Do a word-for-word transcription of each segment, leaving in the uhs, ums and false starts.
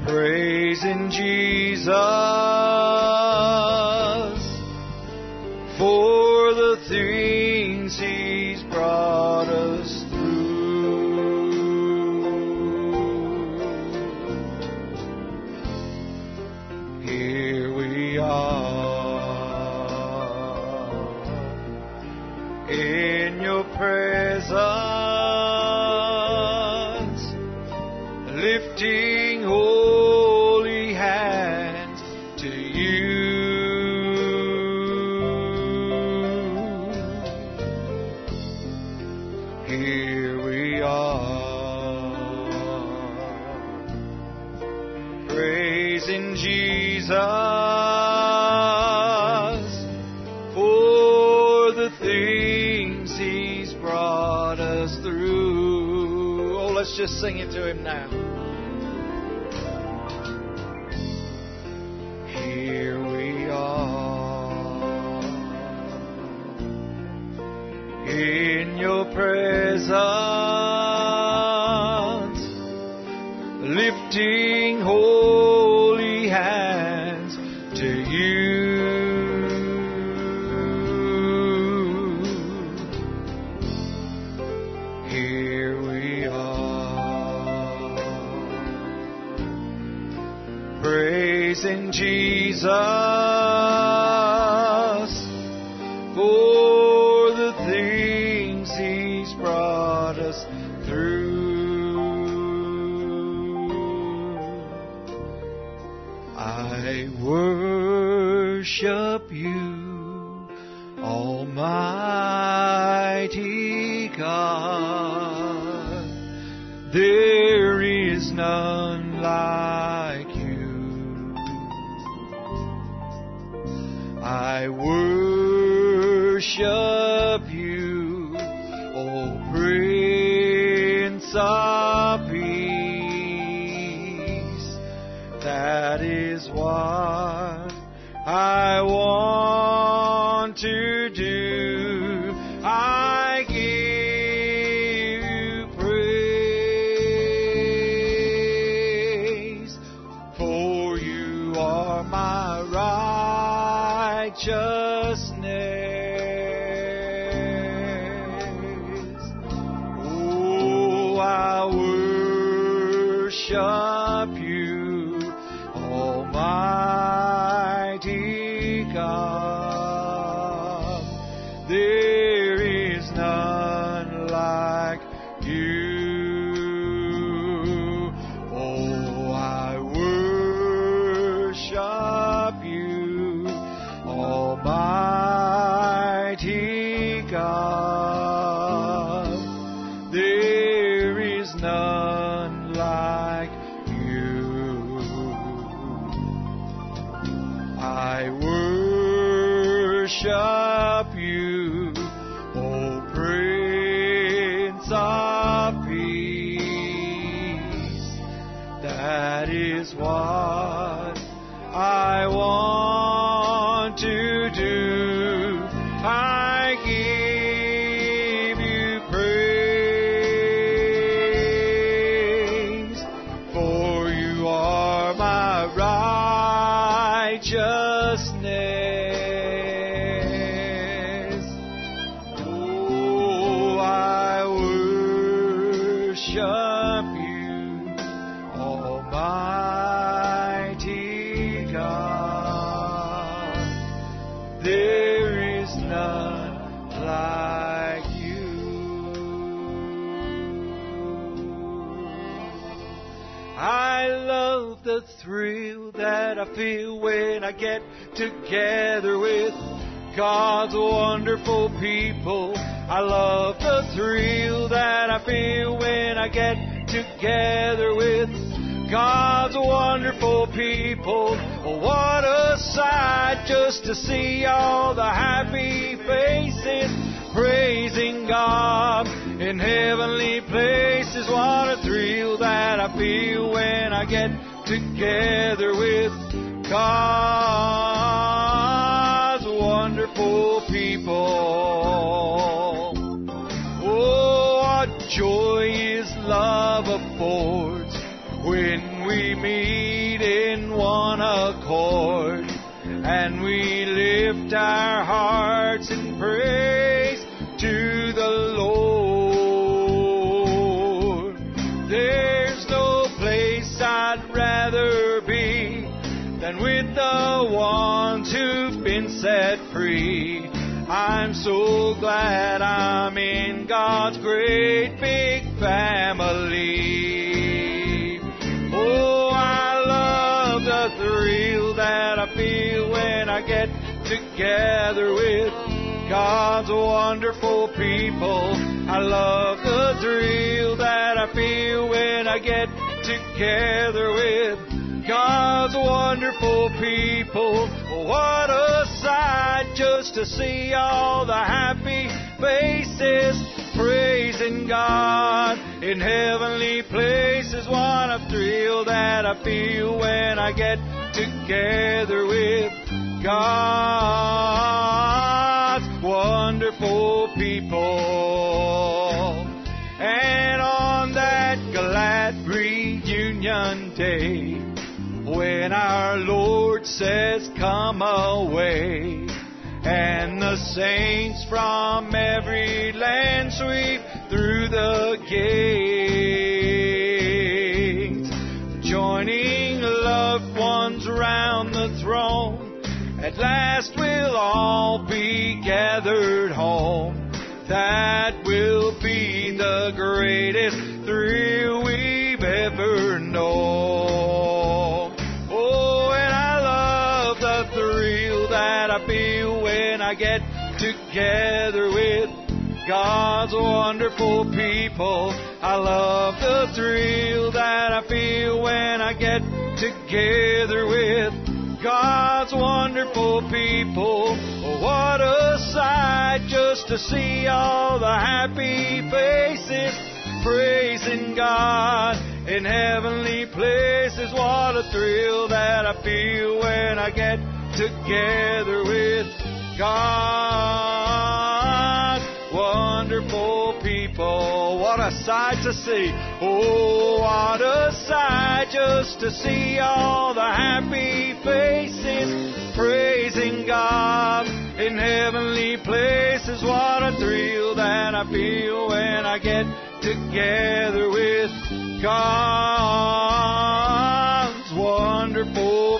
praising Jesus for the things He's brought us through. Here we are in Your presence, lifting holy hands to You. Here we are, praising Jesus for the things He's brought us through. Oh, let's just sing it to Him now. Here we are in Your presence, lifting holy hands to You. Here we are, praising Jesus for the things He's brought us through. I worship You, Almighty God. There is none like You. I worship You, O Prince of Peace. That is what I want to do. I give You praise, for You are my righteousness. Oh, I worship You, Almighty God. There is none like You. Oh, I worship You, Almighty God. There is none like You. I worship You, O Prince of Peace. That is what I want to do. I give You praise, for You are my righteousness. Oh, I worship You, Almighty God. There is none like You. I love the thrill that I feel when I get together with God's wonderful people. I love the thrill that I feel when I get together with God's wonderful people. Oh, what a sight just to see all the happy faces praising God in heavenly places. What a thrill that I feel when I get together with God's wonderful people. Oh, what joy His love affords when we meet accord, and we lift our hearts in praise to the Lord. There's no place I'd rather be than with the ones who've been set free. I'm so glad I'm in God's great big family. Oh, I love the thrill that I feel when I get together with God's wonderful people. I love the thrill that I feel when I get together with God's wonderful people. What a sight just to see all the happy faces praising God in heavenly places. What a thrill that I feel when I get together with God's wonderful people. And on that glad reunion day, when our Lord says, come away, and the saints from every land sweep through the gates, joining loved ones round the throne, at last we'll all be gathered home. That will be the greatest thrill we've ever known. Oh, and I love the thrill that I feel when I get together with God's wonderful people. I love the thrill that I feel when I get together with God's wonderful people. Oh, what a sight just to see all the happy faces praising God in heavenly places. What a thrill that I feel when I get together with God's wonderful people. What a sight to see. Oh, what a sight just to see all the happy faces praising God in heavenly places. What a thrill that I feel when I get together with God's wonderful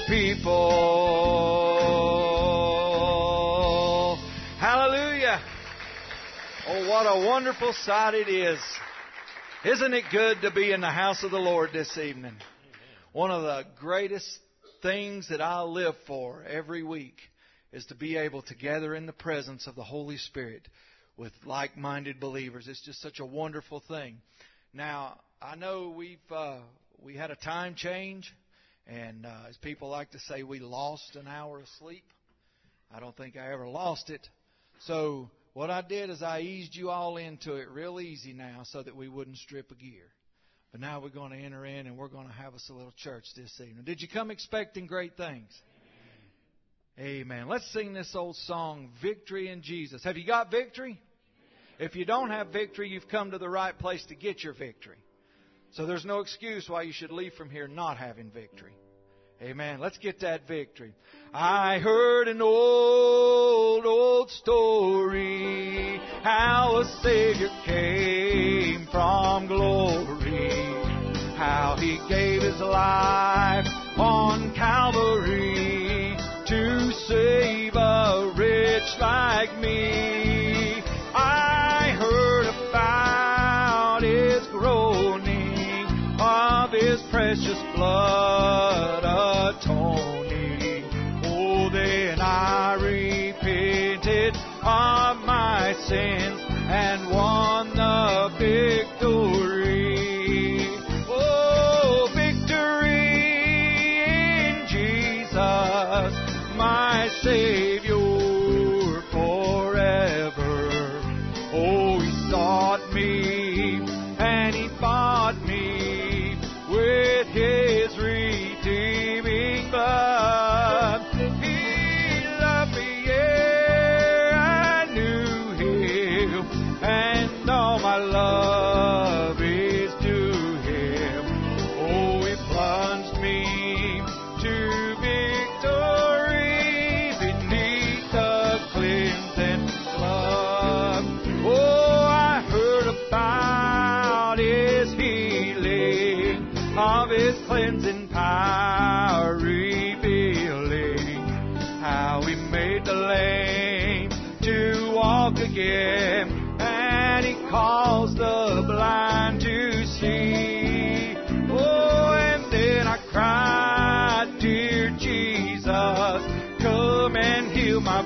people. Hallelujah. Oh, what a wonderful sight it is. Isn't it good to be in the house of the Lord this evening? Amen. One of the greatest things that I live for every week is to be able to gather in the presence of the Holy Spirit with like-minded believers. It's just such a wonderful thing. Now, I know we've uh, we had a time change, and uh, as people like to say, we lost an hour of sleep. I don't think I ever lost it. So what I did is I eased you all into it real easy now so that we wouldn't strip a gear. But now we're going to enter in and we're going to have us a little church this evening. Did you come expecting great things? Amen. Amen. Let's sing this old song, Victory in Jesus. Have you got victory? If you don't have victory, you've come to the right place to get your victory. So there's no excuse why you should leave from here not having victory. Amen. Let's get that victory. I heard an old, old story, how a Savior came from glory, how He gave His life on Calvary to save a wretch like me. I heard about His groaning, of His precious blood atoning. Oh, then I repented of my sins and won the victory. Oh, victory in Jesus, my Savior forever. Oh, He sought me and He bought me with His redeeming blood. He loved me, yeah, I knew Him, and all my love is to Him. Oh, He plunged me to victory. cleansing power revealing how He made the lame to walk again, and He caused the blind to see. Oh, and then I cried, dear Jesus, come and heal my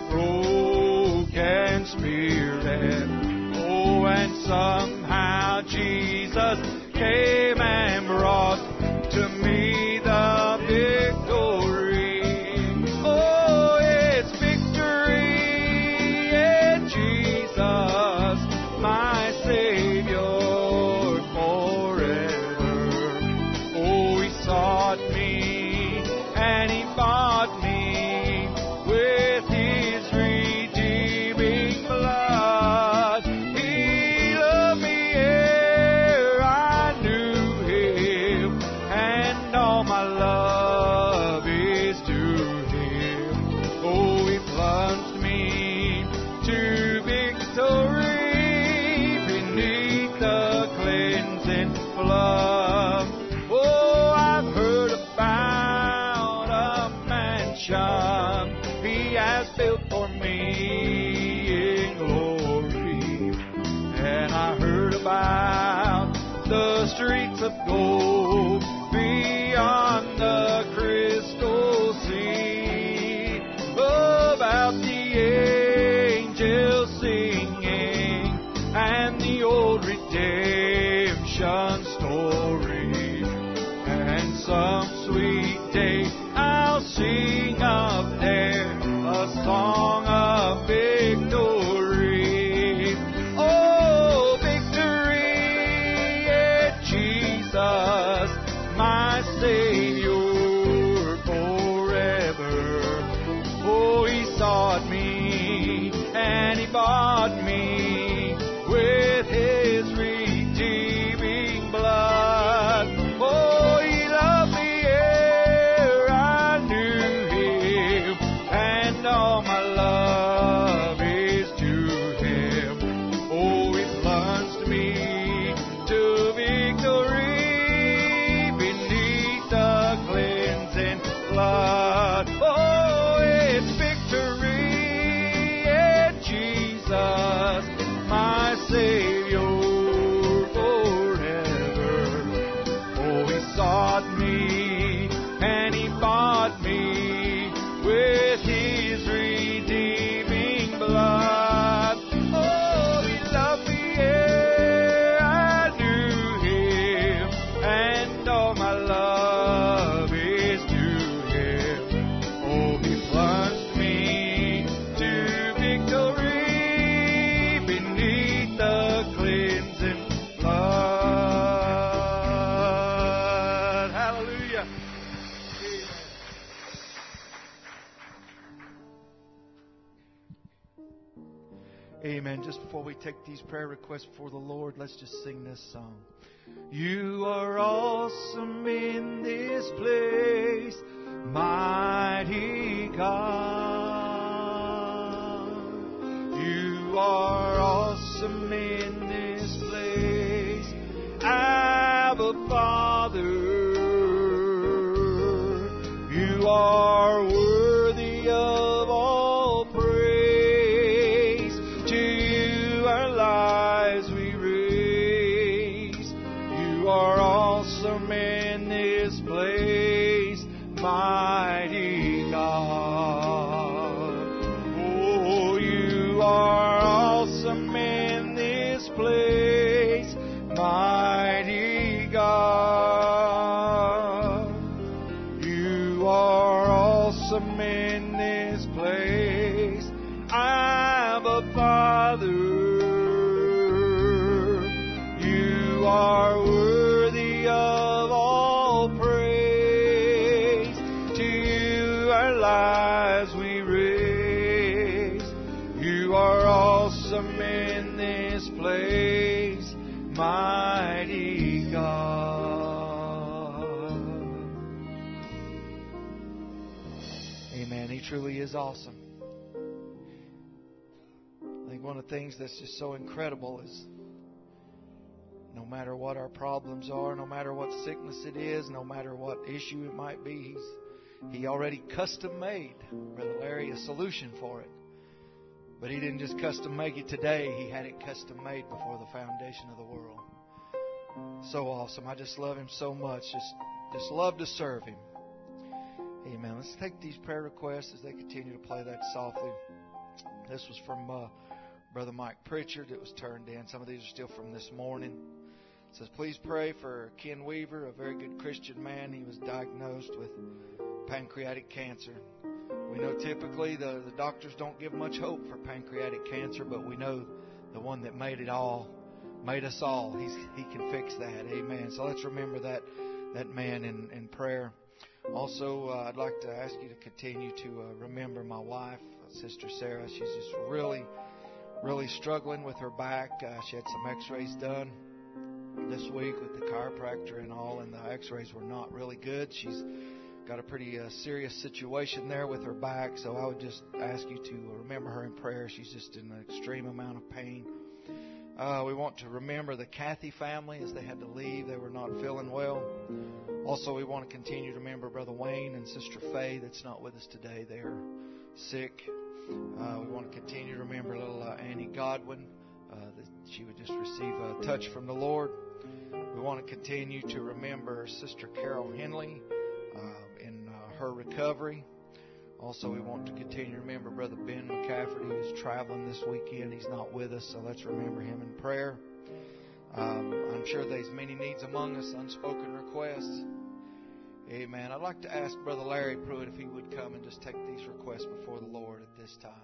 broken spirit. Oh, and somehow Jesus came and brought to me the victory. Oh, it's victory in Jesus, my Savior forever. Oh, He sought me and He bought me with His redeeming blood. He loved me ere I knew Him, and all my love is to Him. Oh, He plunged me to victory beneath the cleansing flood. Oh, I've heard about a mansion He has built for me in glory, and I heard about the streets of gold beyond the crystal sea, about the angels singing and the old redemption story, and some sweet day I'll sing up there a song of victory. Oh, victory in Jesus, my Savior forever. Oh, He sought me and He bought me with His redeeming blood. Oh, He loved me ere I knew Him, and all my love is to Him. Oh, He plunged me to victory beneath the cleansing flood. Oh, it's victory in Jesus, my Savior forever. Oh, He sought me and He bought me with His redeeming blood. Oh, He loved me ere I knew Him, and all my love is to Him. Oh, He plunged me to victory beneath the cleansing blood. Hallelujah. Amen. Just before we take these prayer requests before the Lord, let's just sing this song. You are awesome in this place, mighty God. You are awesome in this place, Abba Father. You are worthy of all praise. To You our lives we raise. You are awesome in this place, mighty God. Oh, You are awesome in this place, mighty God. You are awesome in this place, Abba Father. You are worthy of all praise. To You our lives we raise. You are awesome in this place, mighty God. Amen. He truly is awesome. I think one of the things that's just so incredible is no matter what our problems are, no matter what sickness it is, no matter what issue it might be, He's He already custom made, Brother Larry, a solution for it. But He didn't just custom make it today. He had it custom made before the foundation of the world. So awesome. I just love Him so much. Just, just love to serve Him. Amen. Let's take these prayer requests as they continue to play that softly. This was from uh, Brother Mike Pritchard. It was turned in. Some of these are still from this morning. It says, please pray for Ken Weaver, a very good Christian man. He was diagnosed with pancreatic cancer. We know typically the, the doctors don't give much hope for pancreatic cancer, but we know the one that made it all, made us all. He's, he can fix that. Amen. So let's remember that, that man in, in prayer. Also, uh, I'd like to ask you to continue to uh, remember my wife, Sister Sarah. She's just really, really struggling with her back. Uh, she had some x-rays done this week with the chiropractor and all, and the x-rays were not really good. She's got a pretty uh, serious situation there with her back, so I would just ask you to remember her in prayer. She's just in an extreme amount of pain. Uh, we want to remember the Cathy family as they had to leave. They were not feeling well. Also, we want to continue to remember Brother Wayne and Sister Faye that's not with us today. They are sick. Uh, we want to continue to remember little uh, Annie Godwin, uh, that she would just receive a touch from the Lord. We want to continue to remember Sister Carol Henley uh, in uh, her recovery. Also, we want to continue to remember Brother Ben McCafferty, who's traveling this weekend. He's not with us, so let's remember him in prayer. Um, I'm sure there's many needs among us, unspoken requests. Amen. I'd like to ask Brother Larry Pruitt if he would come and just take these requests before the Lord at this time.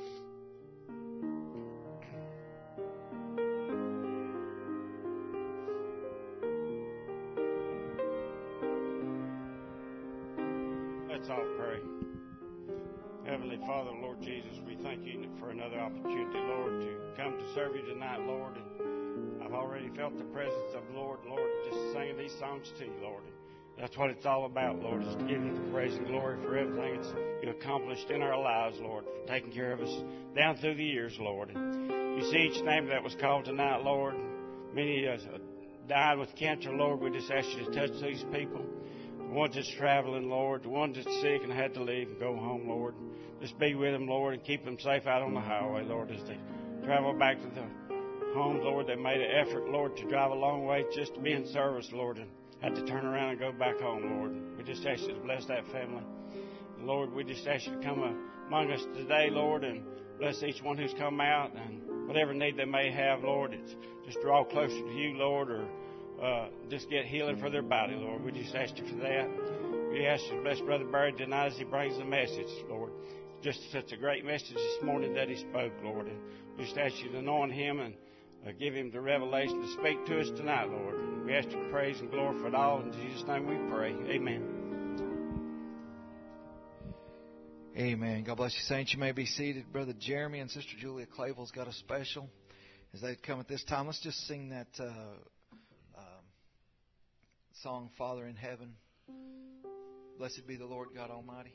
Let's all pray. Heavenly Father, Lord Jesus, we thank you for another opportunity, Lord, to come to serve you tonight, Lord. And I've already felt the presence of the Lord, Lord, just singing these songs to you, Lord. That's what it's all about, Lord, is to give you the praise and glory for everything that's you accomplished in our lives, Lord, for taking care of us down through the years, Lord. And you see each name that was called tonight, Lord. Many uh, died with cancer, Lord. We just ask you to touch these people. The ones that's traveling, Lord. The ones that's sick and had to leave and go home, Lord. Just be with them, Lord, and keep them safe out on the highway, Lord, as they travel back to the homes, Lord. They made an effort, Lord, to drive a long way just to be in service, Lord, and had to turn around and go back home, Lord. We just ask you to bless that family. And Lord, we just ask you to come among us today, Lord, and bless each one who's come out and whatever need they may have, Lord. It's just draw closer to you, Lord, or uh, just get healing for their body, Lord. We just ask you for that. We ask you to bless Brother Barry tonight as he brings the message, Lord. Just such a great message this morning that he spoke, Lord. And we just ask you to anoint him and uh, give him the revelation to speak to us tonight, Lord. And we ask you to praise and glory for it all. In Jesus' name we pray. Amen. Amen. God bless you, saints. You may be seated. Brother Jeremy and Sister Julia Clavill's got a special as they come at this time. Let's just sing that uh, um, song, Father in Heaven. Blessed be the Lord God Almighty.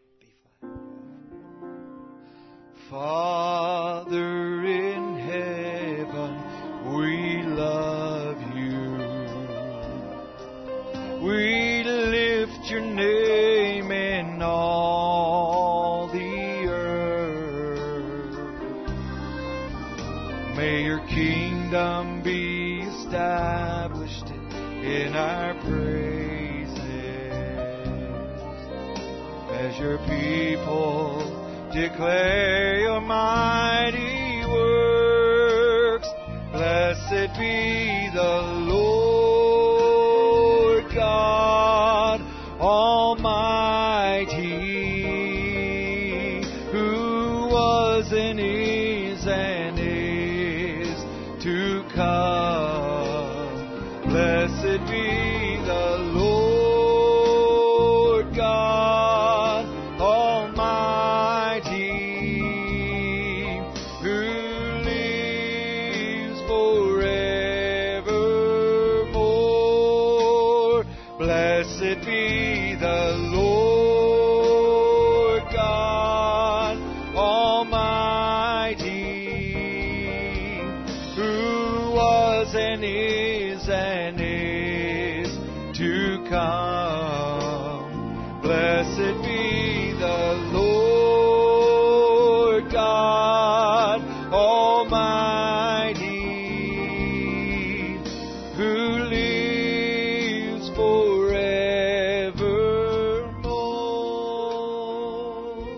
Father in heaven, we love you. We lift your name in all the earth. May your kingdom be established in our praises as your people declare your mighty works. Blessed be the Lord God Almighty, who was and is and is to come. Blessed be the Lord God Almighty, who lives forevermore. Blessed be the Lord God Almighty, who was and is Blessed be the Lord God Almighty, who lives forevermore.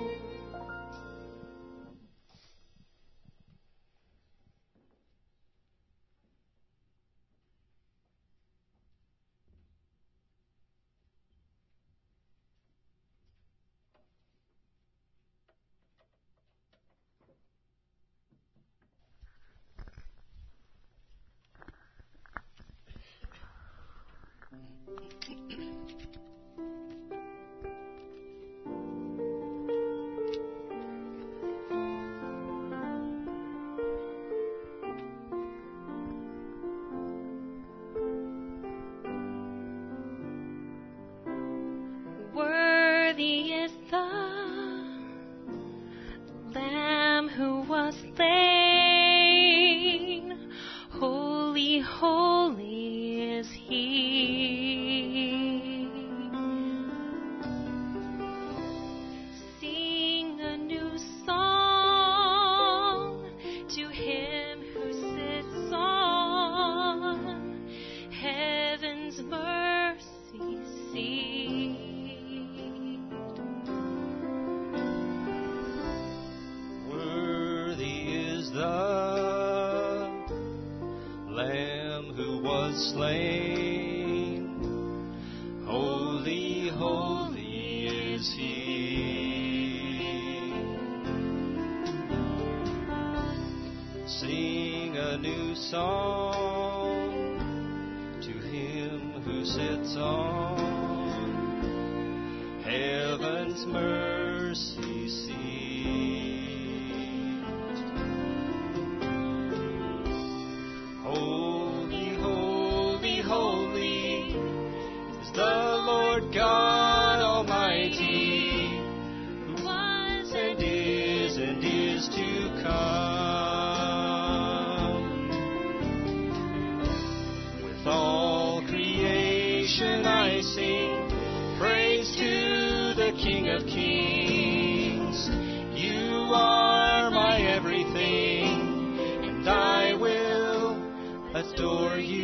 Worthy is the Lamb who was slain. Holy, holy is He. Sing a new song to Him who sits on heaven's mercy seat. The Lamb who was slain, holy, holy is He. Sing a new song to Him who sits on heaven's mercy seat. Holy, holy, holy is the Lord God Almighty, who was and is and is to come. With all creation I sing praise to the King of Kings. You are my everything, and I will adore you.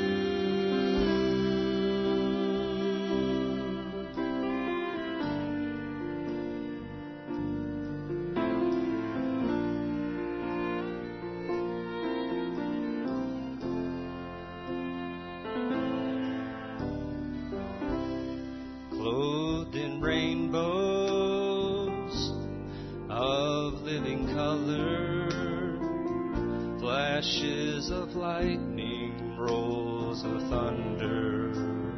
Clothed in rainbows of living color, flashes of lightning, rolls of thunder,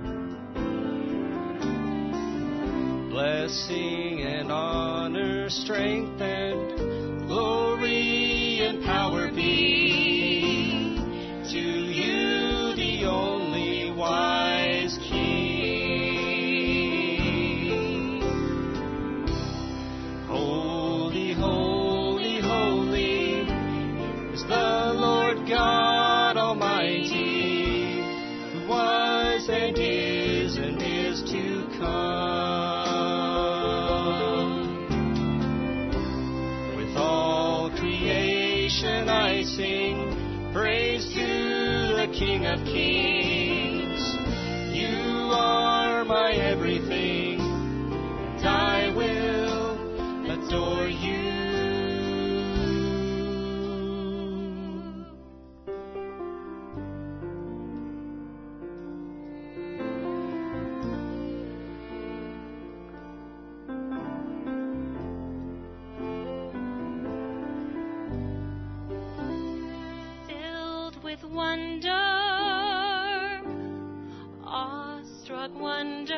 blessing and honor, strength and glory and power be to you, the only wise King. Holy, holy, holy is the Lord God Almighty, who was and is and is to come. With all creation I sing praise to the King of Kings. You are my everything, and I will adore you. Filled with wonder, awestruck wonder,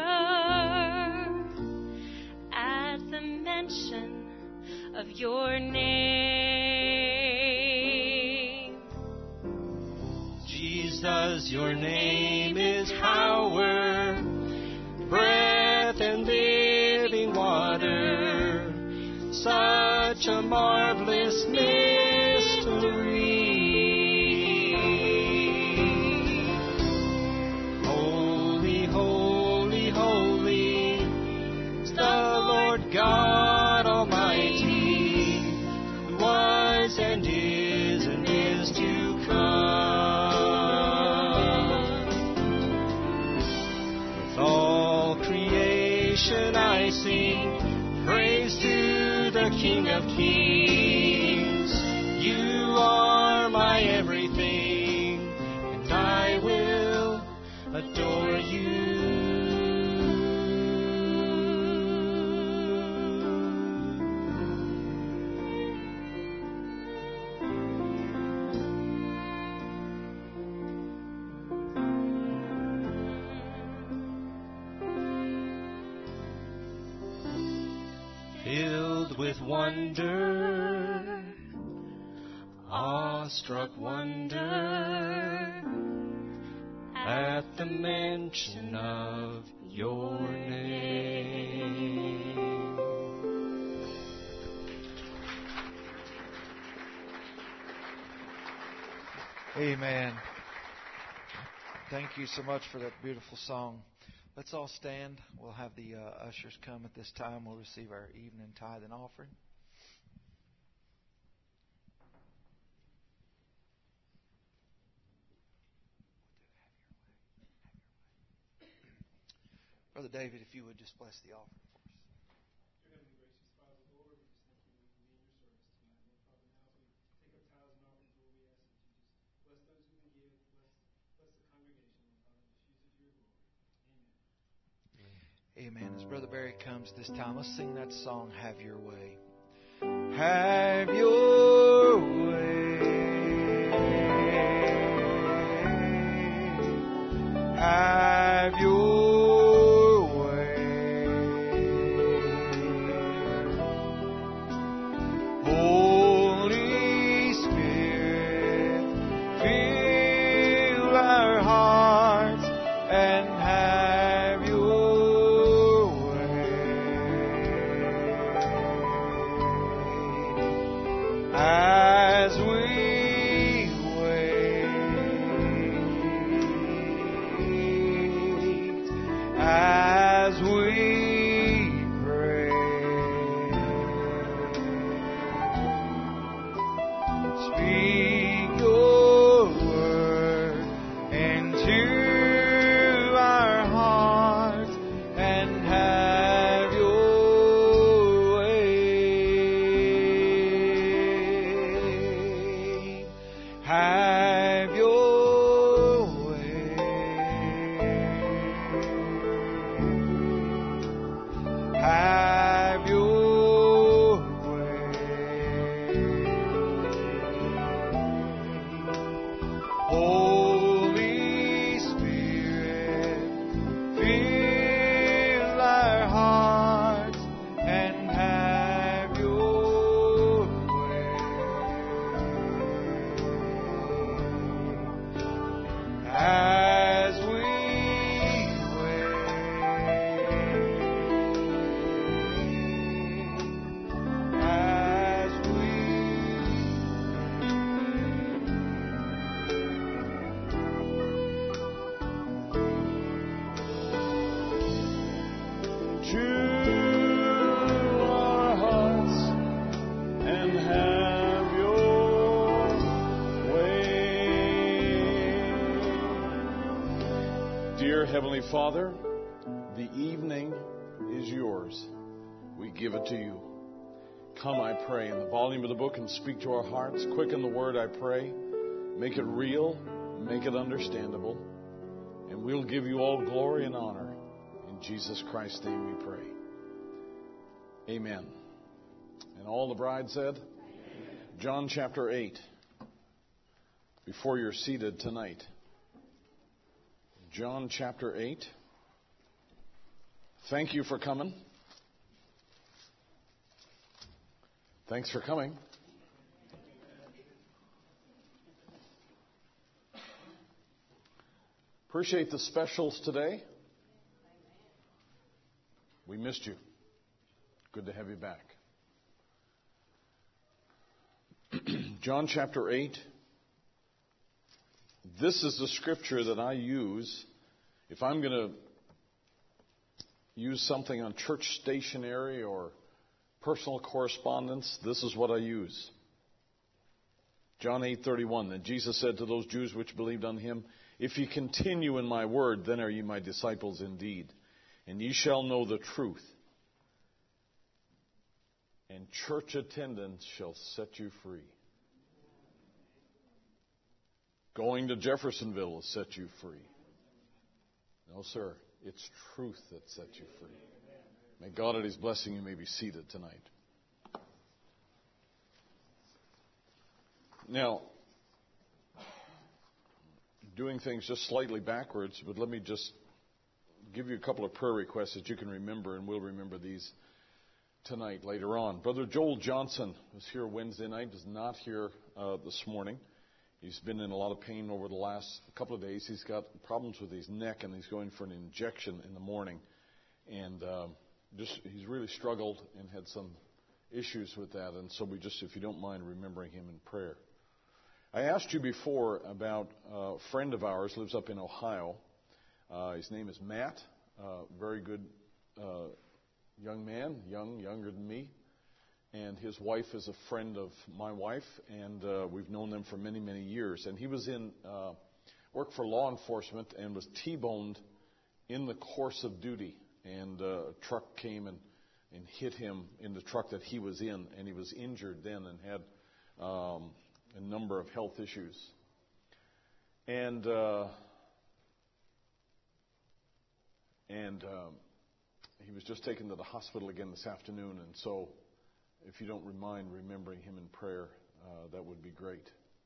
at the mention of your name. Jesus, your name is power, breath and living water, such a marvelous mystery. Holy, holy, holy is the creation I sing praise to the King of Kings. You are my everything, and I will adore you. Filled with wonder, awestruck wonder, at the mention of your name. Amen. Thank you so much for that beautiful song. Let's all stand. We'll have the uh, ushers come at this time. We'll receive our evening tithe and offering. Brother David, if you would just bless the offering for us. Dear Heavenly Gracious Father, Lord, we just thank you for being in your service tonight. Lord, Father, now as we take up tithes and offerings, Lord, we ask that you just bless those who can give, bless, bless the congregation, Lord, Father, just use it to your glory. Amen. Amen. As Brother Barry comes this time, let's sing that song, Have Your Way. Have your way. Have your way. Holy Spirit, fill our hearts and have your way. As we wait, as we pray, speak your word into our hearts and have your way. Have your way. Have your way. Holy Spirit, fill our hearts and have your way. As we wait, as we to our hearts and have your way. Dear Heavenly Father, the evening is yours. We give it to you. Come, I pray, in the volume of the book and speak to our hearts. Quicken the word, I pray. Make it real. Make it understandable. And we'll give you all glory and honor. In Jesus Christ's name we pray. Amen. And all the bride said? Amen. John chapter eight. Before you're seated tonight. John chapter eight. Thank you for coming. Thanks for coming. Appreciate the specials today. We missed you. Good to have you back. John chapter eight. This is the scripture that I use if I'm going to use something on church stationery or personal correspondence. This is what I use. John eight thirty-one. Then Jesus said to those Jews which believed on him, "If ye continue in my word, then are ye my disciples indeed. and ye shall know the truth, and church attendance shall set you free. Going to Jeffersonville will set you free. No, sir. It's truth that sets you free. May God add His blessing. You may be seated tonight. Now, doing things just slightly backwards, but let me just give you a couple of prayer requests that you can remember, and we'll remember these tonight later on. Brother Joel Johnson was here Wednesday night, is not here uh, this morning. He's been in a lot of pain over the last couple of days. He's got problems with his neck, and he's going for an injection in the morning. And uh, just he's really struggled and had some issues with that. And so we just, if you don't mind, remembering him in prayer. I asked you before about a friend of ours, lives up in Ohio. Uh, his name is Matt, uh, very good uh, young man, young, younger than me. And his wife is a friend of my wife, and uh, we've known them for many, many years. And he was in uh, work for law enforcement and was T-boned in the course of duty. And uh, a truck came and, and hit him in the truck that he was in, and he was injured then and had um, a number of health issues. And uh, and um, he was just taken to the hospital again this afternoon, and so if you don't mind remembering him in prayer, uh, that would be great.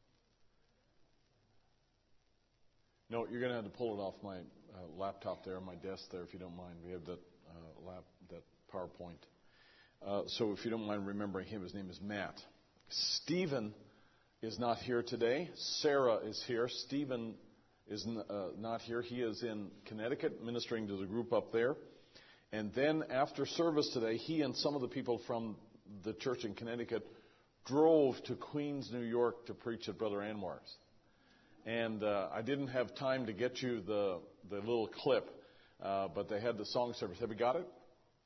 No, you're going to have to pull it off my uh, laptop there, my desk there, if you don't mind. We have that uh, lap, that PowerPoint. Uh, so if you don't mind remembering him, his name is Matt. Stephen is not here today. Sarah is here. Stephen is n- uh, not here. He is in Connecticut ministering to the group up there. And then after service today, he and some of the people from the church in Connecticut drove to Queens, New York to preach at Brother Anwar's. And uh, I didn't have time to get you the, the little clip, uh, but they had the song service. Have you got it?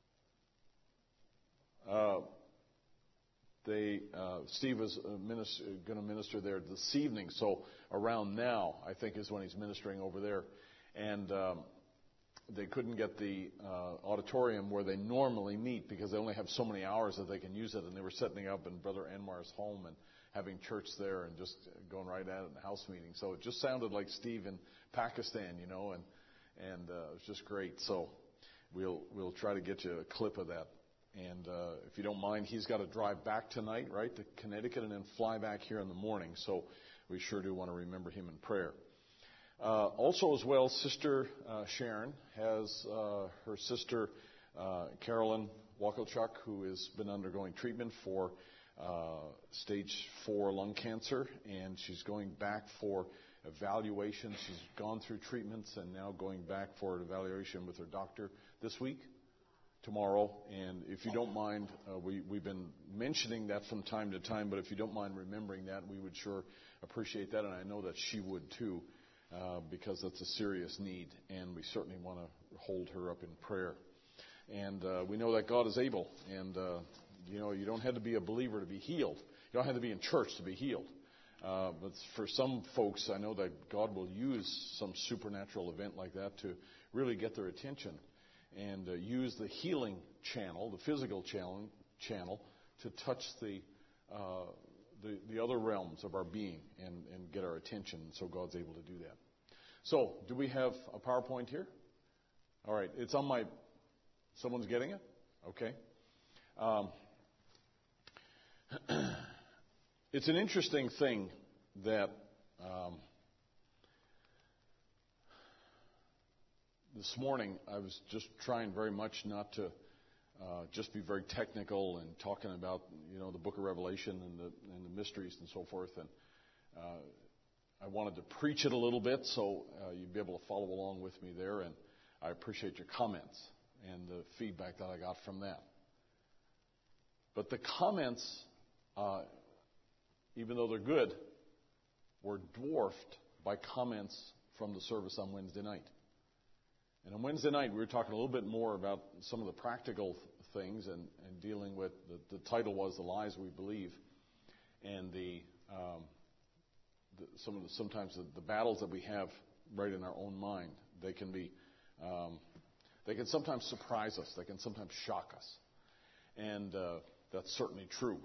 Uh, they uh, Steve is uh, minister, going to minister there this evening, so around now, I think, is when he's ministering over there. And um, they couldn't get the uh, auditorium where they normally meet because they only have so many hours that they can use it. And they were setting up in Brother Anwar's home and having church there and just going right at it in the house meeting. So it just sounded like Steve in Pakistan, you know, and and uh, it was just great. So we'll we'll try to get you a clip of that. And uh, if you don't mind, he's got to drive back tonight, right, to Connecticut and then fly back here in the morning. So we sure do want to remember him in prayer. Uh, also, as well, Sister uh, Sharon has uh, her sister uh, Carolyn Wakelchuk, who has been undergoing treatment for uh, stage four lung cancer, and she's going back for evaluation. She's gone through treatments and now going back for an evaluation with her doctor this week, tomorrow. And if you don't mind, uh, we, we've been mentioning that from time to time, but if you don't mind remembering that, we would sure appreciate that, and I know that she would too. Uh, because that's a serious need, and we certainly want to hold her up in prayer. And uh, we know that God is able, and uh, you know, you don't have to be a believer to be healed. You don't have to be in church to be healed. Uh, but for some folks, I know that God will use some supernatural event like that to really get their attention and uh, use the healing channel, the physical channel, channel to touch the uh, The, the other realms of our being and, and get our attention, so God's able to do that. So, do we have a PowerPoint here? All right, it's on my, someone's getting it? Okay. Um, it's an interesting thing that um, this morning I was just trying very much not to Uh, just be very technical and talking about, you know, the book of Revelation and the, and the mysteries and so forth. And uh, I wanted to preach it a little bit so uh, you'd be able to follow along with me there. And I appreciate your comments and the feedback that I got from that. But the comments, uh, even though they're good, were dwarfed by comments from the service on Wednesday night. And on Wednesday night, we were talking a little bit more about some of the practical th- things and, and dealing with, the, the title was The Lies We Believe, and the, um, the some of the, sometimes the, the battles that we have right in our own mind. They can be, um, They can sometimes surprise us. They can sometimes shock us. And uh, that's certainly true.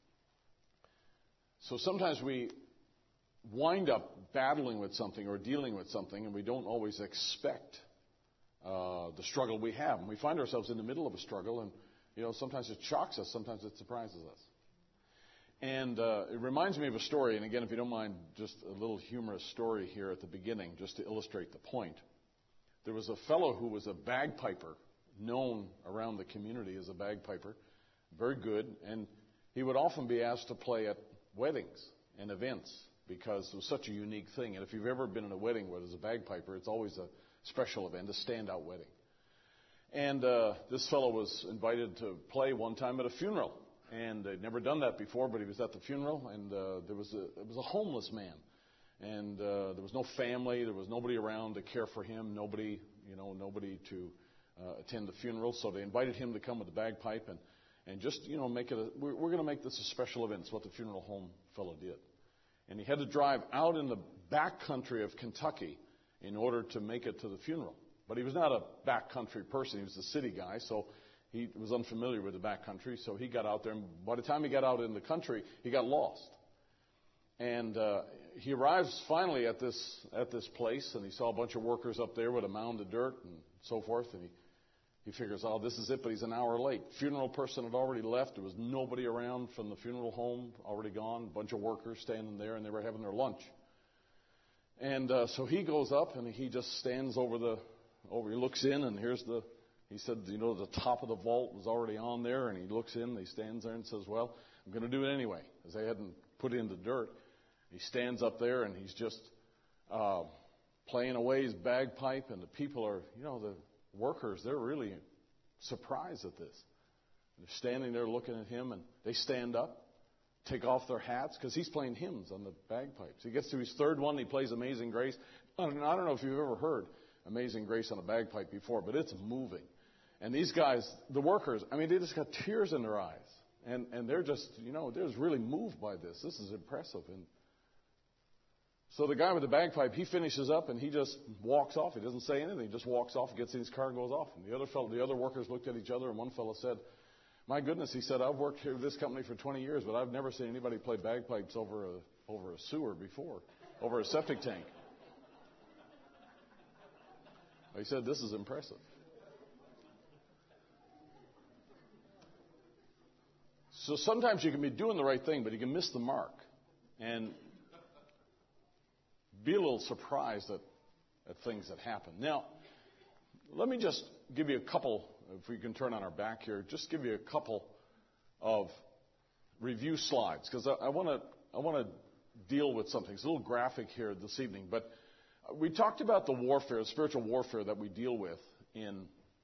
So sometimes we wind up battling with something or dealing with something, and we don't always expect uh, the struggle we have. And we find ourselves in the middle of a struggle, and you know, sometimes it shocks us, sometimes it surprises us. And uh, it reminds me of a story, and again, if you don't mind, just a little humorous story here at the beginning, just to illustrate the point. There was a fellow who was a bagpiper, known around the community as a bagpiper, very good, and he would often be asked to play at weddings and events because it was such a unique thing. And if you've ever been in a wedding where there's a bagpiper, it's always a special event, a standout wedding. And uh, this fellow was invited to play one time at a funeral. And they'd never done that before, but he was at the funeral, and uh, there was a it was a homeless man, and uh, there was no family, there was nobody around to care for him, nobody you know nobody to uh, attend the funeral. So they invited him to come with the bagpipe and and just you know make it a we're, we're going to make this a special event. It's what the funeral home fellow did, and he had to drive out in the back country of Kentucky in order to make it to the funeral. But he was not a back country person; he was a city guy, so he was unfamiliar with the back country, so he got out there, and by the time he got out in the country, he got lost. And uh, he arrives finally at this at this place, and he saw a bunch of workers up there with a mound of dirt and so forth, and he, he figures, oh, this is it, but he's an hour late. Funeral person had already left. There was nobody around from the funeral home, already gone, a bunch of workers standing there, and they were having their lunch. And uh, so he goes up, and he just stands over the, over. he looks in, and here's the, He said, you know, the top of the vault was already on there, and he looks in, and he stands there and says, well, I'm going to do it anyway, because they hadn't put in the dirt. He stands up there, and he's just uh, playing away his bagpipe, and the people are, you know, the workers, they're really surprised at this. They're standing there looking at him, and they stand up, take off their hats, because he's playing hymns on the bagpipes. He gets to his third one, and he plays Amazing Grace. I don't know if you've ever heard Amazing Grace on a bagpipe before, but it's moving. And these guys, the workers, I mean, they just got tears in their eyes. And and they're just, you know, they're just really moved by this. This is impressive. And so the guy with the bagpipe, he finishes up and he just walks off. He doesn't say anything. He just walks off, gets in his car, and goes off. And the other fellow, the other workers looked at each other, and one fellow said, my goodness, he said, I've worked here with this company for twenty years, but I've never seen anybody play bagpipes over a over a sewer before, over a septic tank. He said, this is impressive. So sometimes you can be doing the right thing, but you can miss the mark and be a little surprised at, at things that happen. Now, let me just give you a couple, if we can turn on our back here, just give you a couple of review slides, because I want to I want to deal with something. It's a little graphic here this evening, but we talked about the warfare, the spiritual warfare that we deal with in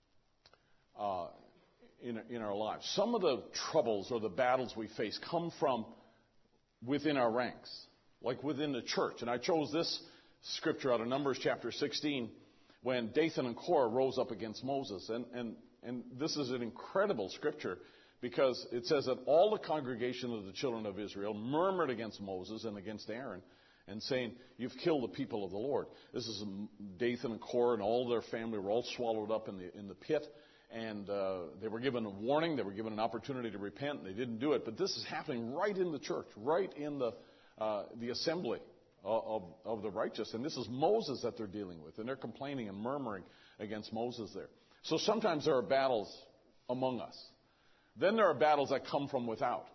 uh, in, in our lives. Some of the troubles or the battles we face come from within our ranks, like within the church. And I chose this scripture out of Numbers chapter sixteen, when Dathan and Korah rose up against Moses. And, and, and this is an incredible scripture, because it says that all the congregation of the children of Israel murmured against Moses and against Aaron, and saying, you've killed the people of the Lord. This is Dathan and Korah and all their family were all swallowed up in the in the pit. And uh, they were given a warning. They were given an opportunity to repent. And they didn't do it. But this is happening right in the church, right in the uh, the assembly of, of, of the righteous. And this is Moses that they're dealing with. And they're complaining and murmuring against Moses there. So sometimes there are battles among us. Then there are battles that come from without.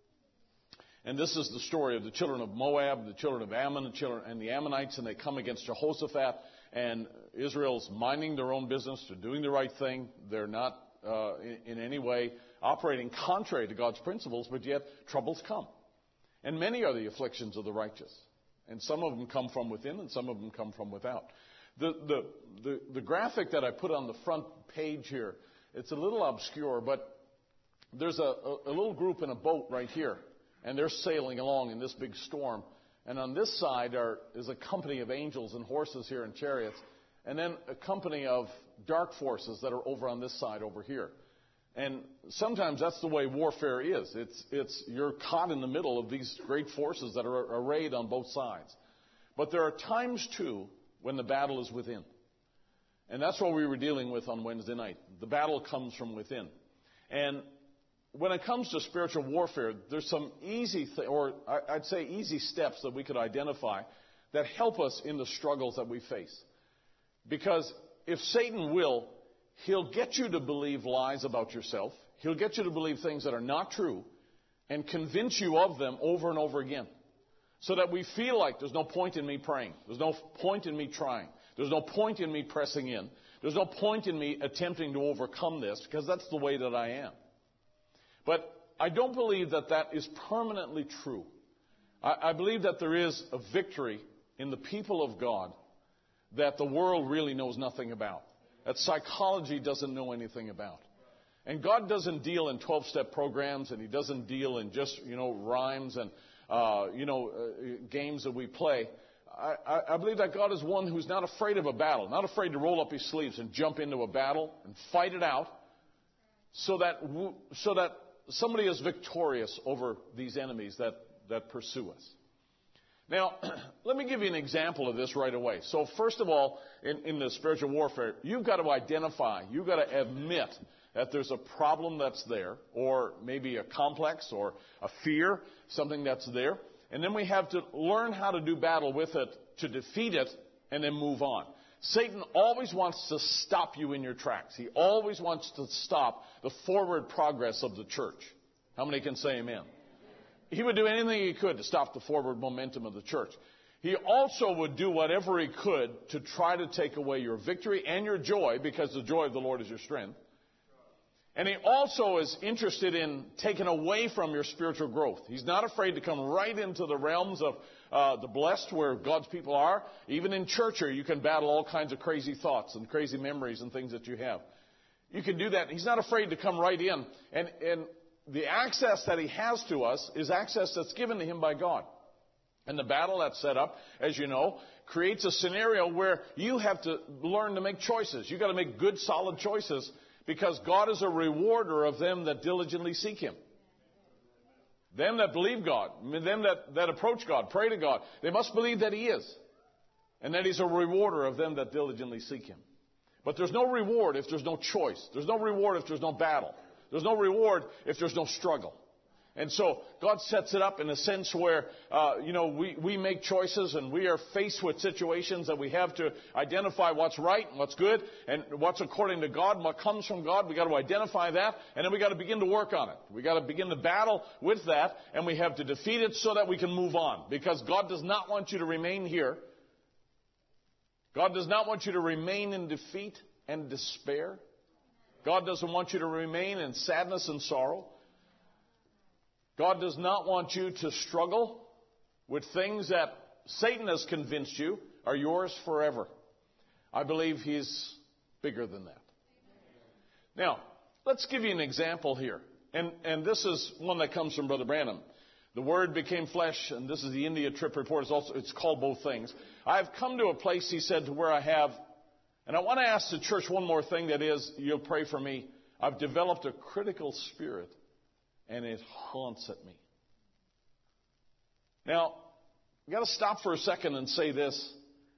And this is the story of the children of Moab, the children of Ammon, the children and the Ammonites, and they come against Jehoshaphat, and Israel's minding their own business. They're doing the right thing. They're not uh, in, in any way operating contrary to God's principles, but yet troubles come. And many are the afflictions of the righteous. And some of them come from within, and some of them come from without. The, the, the, the graphic that I put on the front page here, it's a little obscure, but there's a, a, a little group in a boat right here. And they're sailing along in this big storm. And on this side are, is a company of angels and horses here and chariots. And then a company of dark forces that are over on this side over here. And sometimes that's the way warfare is. It's, it's, you're caught in the middle of these great forces that are arrayed on both sides. But there are times, too, when the battle is within. And that's what we were dealing with on Wednesday night. The battle comes from within. And when it comes to spiritual warfare, there's some easy, th- or I'd say easy steps that we could identify that help us in the struggles that we face. Because if Satan will, he'll get you to believe lies about yourself. He'll get you to believe things that are not true and convince you of them over and over again. So that we feel like there's no point in me praying. There's no point in me trying. There's no point in me pressing in. There's no point in me attempting to overcome this, because that's the way that I am. But I don't believe that that is permanently true. I, I believe that there is a victory in the people of God that the world really knows nothing about, that psychology doesn't know anything about. And God doesn't deal in twelve-step programs, and He doesn't deal in just, you know, rhymes and, uh, you know, uh, games that we play. I, I, I believe that God is one who's not afraid of a battle, not afraid to roll up His sleeves and jump into a battle and fight it out so that, so that somebody is victorious over these enemies that, that pursue us. Now, let me give you an example of this right away. So first of all, in, in the spiritual warfare, you've got to identify, you've got to admit that there's a problem that's there, or maybe a complex or a fear, something that's there. And then we have to learn how to do battle with it, to defeat it, and then move on. Satan always wants to stop you in your tracks. He always wants to stop the forward progress of the church. How many can say amen? He would do anything he could to stop the forward momentum of the church. He also would do whatever he could to try to take away your victory and your joy, because the joy of the Lord is your strength. And he also is interested in taking away from your spiritual growth. He's not afraid to come right into the realms of uh, the blessed, where God's people are. Even in church here, you can battle all kinds of crazy thoughts and crazy memories and things that you have. You can do that. He's not afraid to come right in. And, and the access that he has to us is access that's given to him by God. And the battle that's set up, as you know, creates a scenario where you have to learn to make choices. You've got to make good, solid choices, because God is a rewarder of them that diligently seek Him. Them that believe God, them that, that approach God, pray to God, they must believe that He is. And that He's a rewarder of them that diligently seek Him. But there's no reward if there's no choice. There's no reward if there's no battle. There's no reward if there's no struggle. And so God sets it up in a sense where, uh, you know, we, we make choices, and we are faced with situations that we have to identify what's right and what's good and what's according to God and what comes from God. We've got to identify that, and then we've got to begin to work on it. We've got to begin to battle with that, and we have to defeat it so that we can move on. Because God does not want you to remain here. God does not want you to remain in defeat and despair. God doesn't want you to remain in sadness and sorrow. God does not want you to struggle with things that Satan has convinced you are yours forever. I believe he's bigger than that. Now, let's give you an example here. And, and this is one that comes from Brother Branham. The Word became flesh, and this is the India trip report. It's, also, it's called both things. I've come to a place, he said, to where I have, and I want to ask the church one more thing, that is, you'll pray for me. I've developed a critical spirit, and it haunts at me. Now, I've got to stop for a second and say this.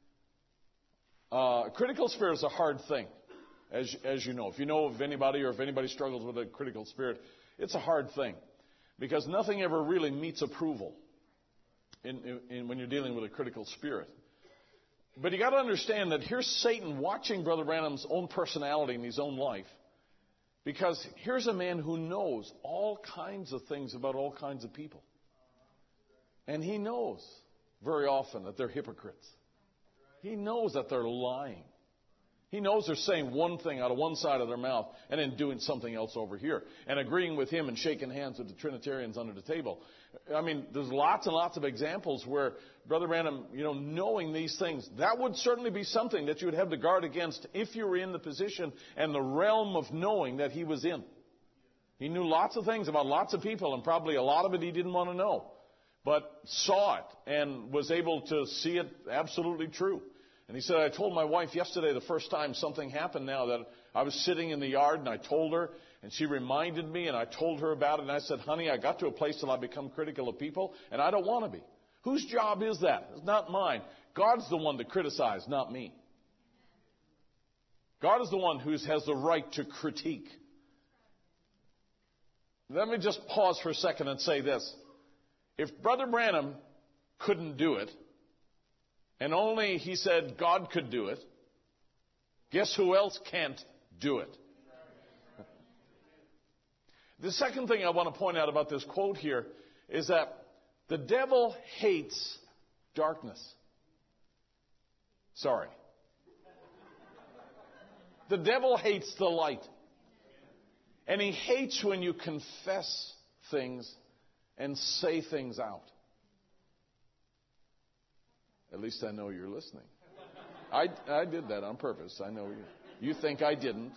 Uh, critical spirit is a hard thing, as, as you know. If you know of anybody, or if anybody struggles with a critical spirit, it's a hard thing. Because nothing ever really meets approval in, in, in when you're dealing with a critical spirit. But you got to understand that here's Satan watching Brother Branham's own personality in his own life. Because here's a man who knows all kinds of things about all kinds of people. And he knows very often that they're hypocrites. He knows that they're lying. He knows they're saying one thing out of one side of their mouth and then doing something else over here. And agreeing with him and shaking hands with the Trinitarians under the table. I mean, there's lots and lots of examples where Brother Branham, you know, knowing these things, that would certainly be something that you would have to guard against if you were in the position and the realm of knowing that he was in. He knew lots of things about lots of people, and probably a lot of it he didn't want to know. But saw it and was able to see it absolutely true. And he said, I told my wife yesterday, the first time something happened now, that I was sitting in the yard and I told her, and she reminded me, and I told her about it, and I said, honey, I got to a place that I become critical of people, and I don't want to be. Whose job is that? It's not mine. God's the one to criticize, not me. God is the one who has the right to critique. Let me just pause for a second and say this. If Brother Branham couldn't do it, and only he said God could do it, guess who else can't do it? The second thing I want to point out about this quote here is that the devil hates darkness. Sorry. The devil hates the light. And he hates when you confess things and say things out. At least I know you're listening. I, I did that on purpose. I know you. You think I didn't.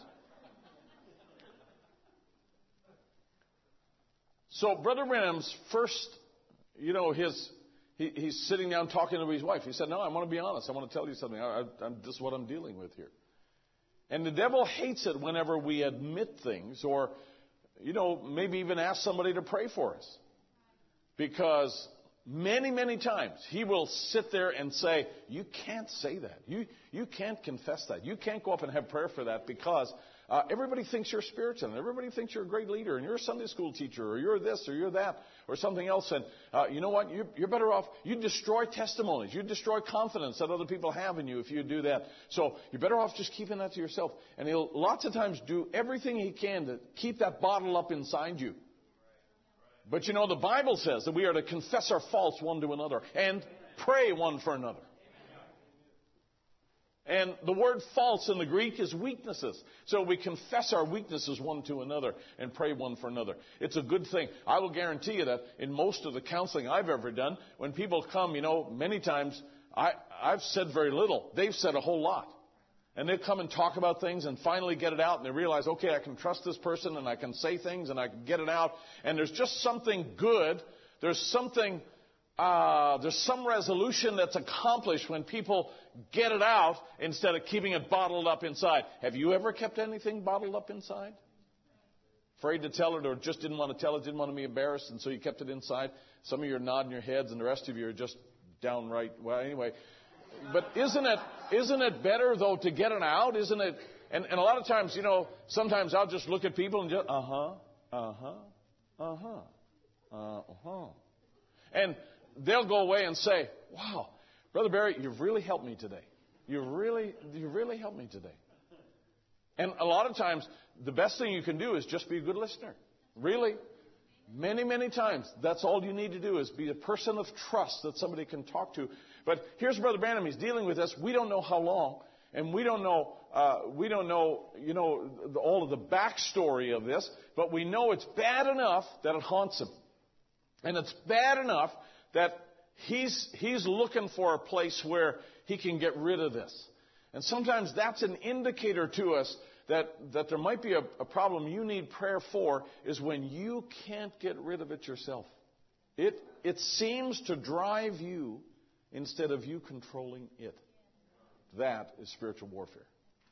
So Brother Branham's first, you know, his he, he's sitting down talking to his wife. He said, no, I want to be honest. I want to tell you something. I, I, I'm, this is what I'm dealing with here. And the devil hates it whenever we admit things or, you know, maybe even ask somebody to pray for us. Because many, many times he will sit there and say, you can't say that. You, you can't confess that. You can't go up and have prayer for that because uh, everybody thinks you're spiritual and everybody thinks you're a great leader and you're a Sunday school teacher or you're this or you're that or something else. And uh, you know what? You're, you're better off. You destroy testimonies. You destroy confidence that other people have in you if you do that. So you're better off just keeping that to yourself. And he'll lots of times do everything he can to keep that bottle up inside you. But you know, the Bible says that we are to confess our faults one to another and pray one for another. And the word faults in the Greek is weaknesses. So we confess our weaknesses one to another and pray one for another. It's a good thing. I will guarantee you that in most of the counseling I've ever done, when people come, you know, many times I, I've said very little. They've said a whole lot. And they come and talk about things and finally get it out and they realize, okay, I can trust this person and I can say things and I can get it out. And there's just something good. There's something, uh, there's some resolution that's accomplished when people get it out instead of keeping it bottled up inside. Have you ever kept anything bottled up inside? Afraid to tell it or just didn't want to tell it, didn't want to be embarrassed, and so you kept it inside? Some of you are nodding your heads and the rest of you are just downright, well, anyway. But isn't it, isn't it better, though, to get it out? Isn't it? And, and a lot of times, you know, sometimes I'll just look at people and just, uh-huh, uh-huh, uh-huh, uh-huh. And they'll go away and say, wow, Brother Barry, you've really helped me today. You've really, you've really helped me today. And a lot of times, the best thing you can do is just be a good listener. Really. Many, many times, that's all you need to do is be a person of trust that somebody can talk to. But here's Brother Branham. He's dealing with this. We don't know how long, and we don't know, uh, we don't know, you know, the, all of the backstory of this. But we know it's bad enough that it haunts him, and it's bad enough that he's he's looking for a place where he can get rid of this. And sometimes that's an indicator to us that, that there might be a, a problem you need prayer for is when you can't get rid of it yourself. It, it seems to drive you instead of you controlling it. That is spiritual warfare.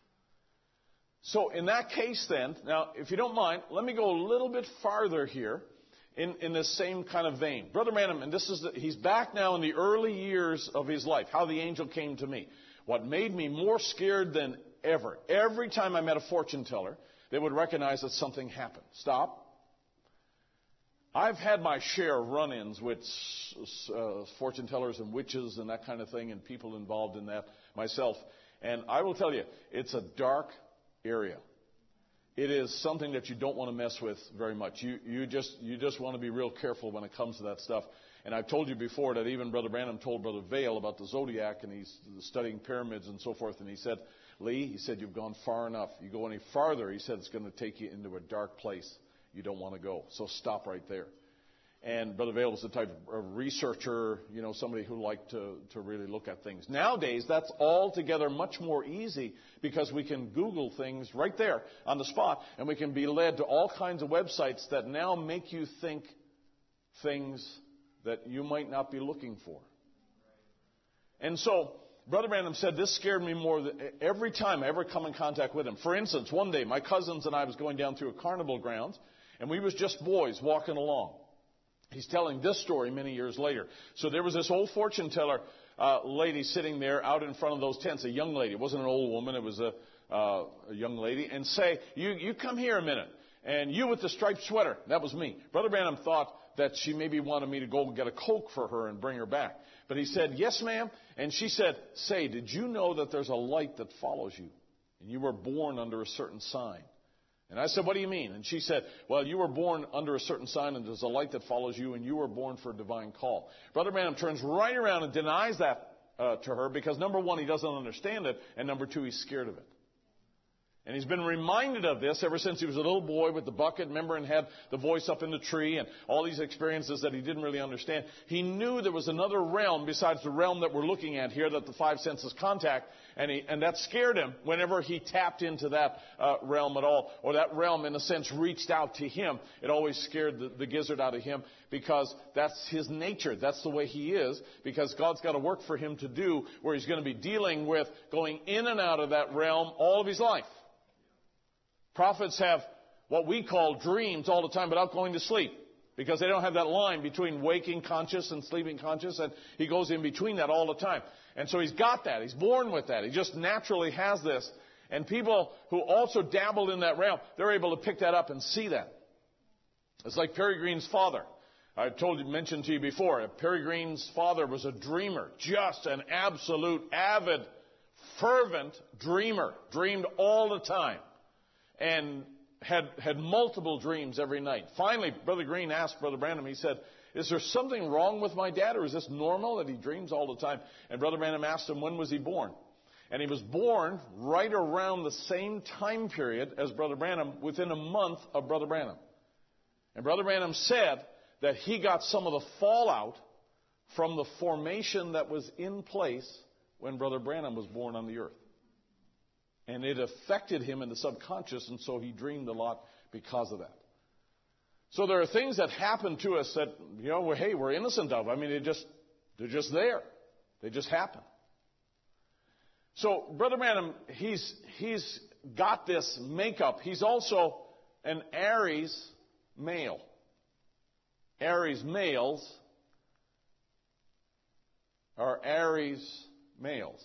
So in that case then, now if you don't mind, let me go a little bit farther here in, in this same kind of vein. Brother Branham, and this is the, he's back now in the early years of his life, how the angel came to me. What made me more scared than ever, every time I met a fortune teller, they would recognize that something happened. Stop. I've had my share of run-ins with uh, fortune tellers and witches and that kind of thing and people involved in that myself. And I will tell you, it's a dark area. It is something that you don't want to mess with very much. You, you just, you just want to be real careful when it comes to that stuff. And I've told you before that even Brother Branham told Brother Vail about the zodiac, and he's studying pyramids and so forth. And he said, Lee, he said, you've gone far enough. You go any farther, he said, it's going to take you into a dark place you don't want to go. So stop right there. And Brother Vail was the type of researcher, you know, somebody who liked to, to really look at things. Nowadays, that's altogether much more easy because we can Google things right there on the spot, and we can be led to all kinds of websites that now make you think things that you might not be looking for. And so, Brother Branham said this scared me more than every time I ever come in contact with him. For instance, one day, my cousins and I was going down through a carnival grounds, and we was just boys walking along. He's telling this story many years later. So there was this old fortune teller uh, lady sitting there out in front of those tents, a young lady. It wasn't an old woman. It was a, uh, a young lady and say, you, you come here a minute. And you with the striped sweater, that was me. Brother Branham thought that she maybe wanted me to go get a Coke for her and bring her back. But he said, yes, ma'am. And she said, say, did you know that there's a light that follows you? And you were born under a certain sign. And I said, what do you mean? And she said, well, you were born under a certain sign and there's a light that follows you and you were born for a divine call. Brother Branham turns right around and denies that uh, to her because, number one, he doesn't understand it, and number two, he's scared of it. And he's been reminded of this ever since he was a little boy with the bucket, remember, and had the voice up in the tree and all these experiences that he didn't really understand. He knew there was another realm besides the realm that we're looking at here, that the five senses contact, and, he, and that scared him whenever he tapped into that uh, realm at all, or that realm, in a sense, reached out to him. It always scared the, the gizzard out of him because that's his nature. That's the way he is, because God's got a work for him to do where he's going to be dealing with going in and out of that realm all of his life. Prophets have what we call dreams all the time without going to sleep, because they don't have that line between waking conscious and sleeping conscious, and he goes in between that all the time. And so he's got that. He's born with that. He just naturally has this. And people who also dabble in that realm, they're able to pick that up and see that. It's like Perry Green's father. I told you, mentioned to you before, Perry Green's father was a dreamer, just an absolute, avid, fervent dreamer, dreamed all the time. And had had multiple dreams every night. Finally, Brother Green asked Brother Branham, he said, is there something wrong with my dad, or is this normal that he dreams all the time? And Brother Branham asked him, when was he born? And he was born right around the same time period as Brother Branham, within a month of Brother Branham. And Brother Branham said that he got some of the fallout from the formation that was in place when Brother Branham was born on the earth. And it affected him in the subconscious, and so he dreamed a lot because of that. So there are things that happen to us that, you know, we're, hey, we're innocent of. I mean, they just, they're just there. They just happen. So Brother Branham, he's, he's got this makeup. He's also an Aries male. Aries males are Aries males.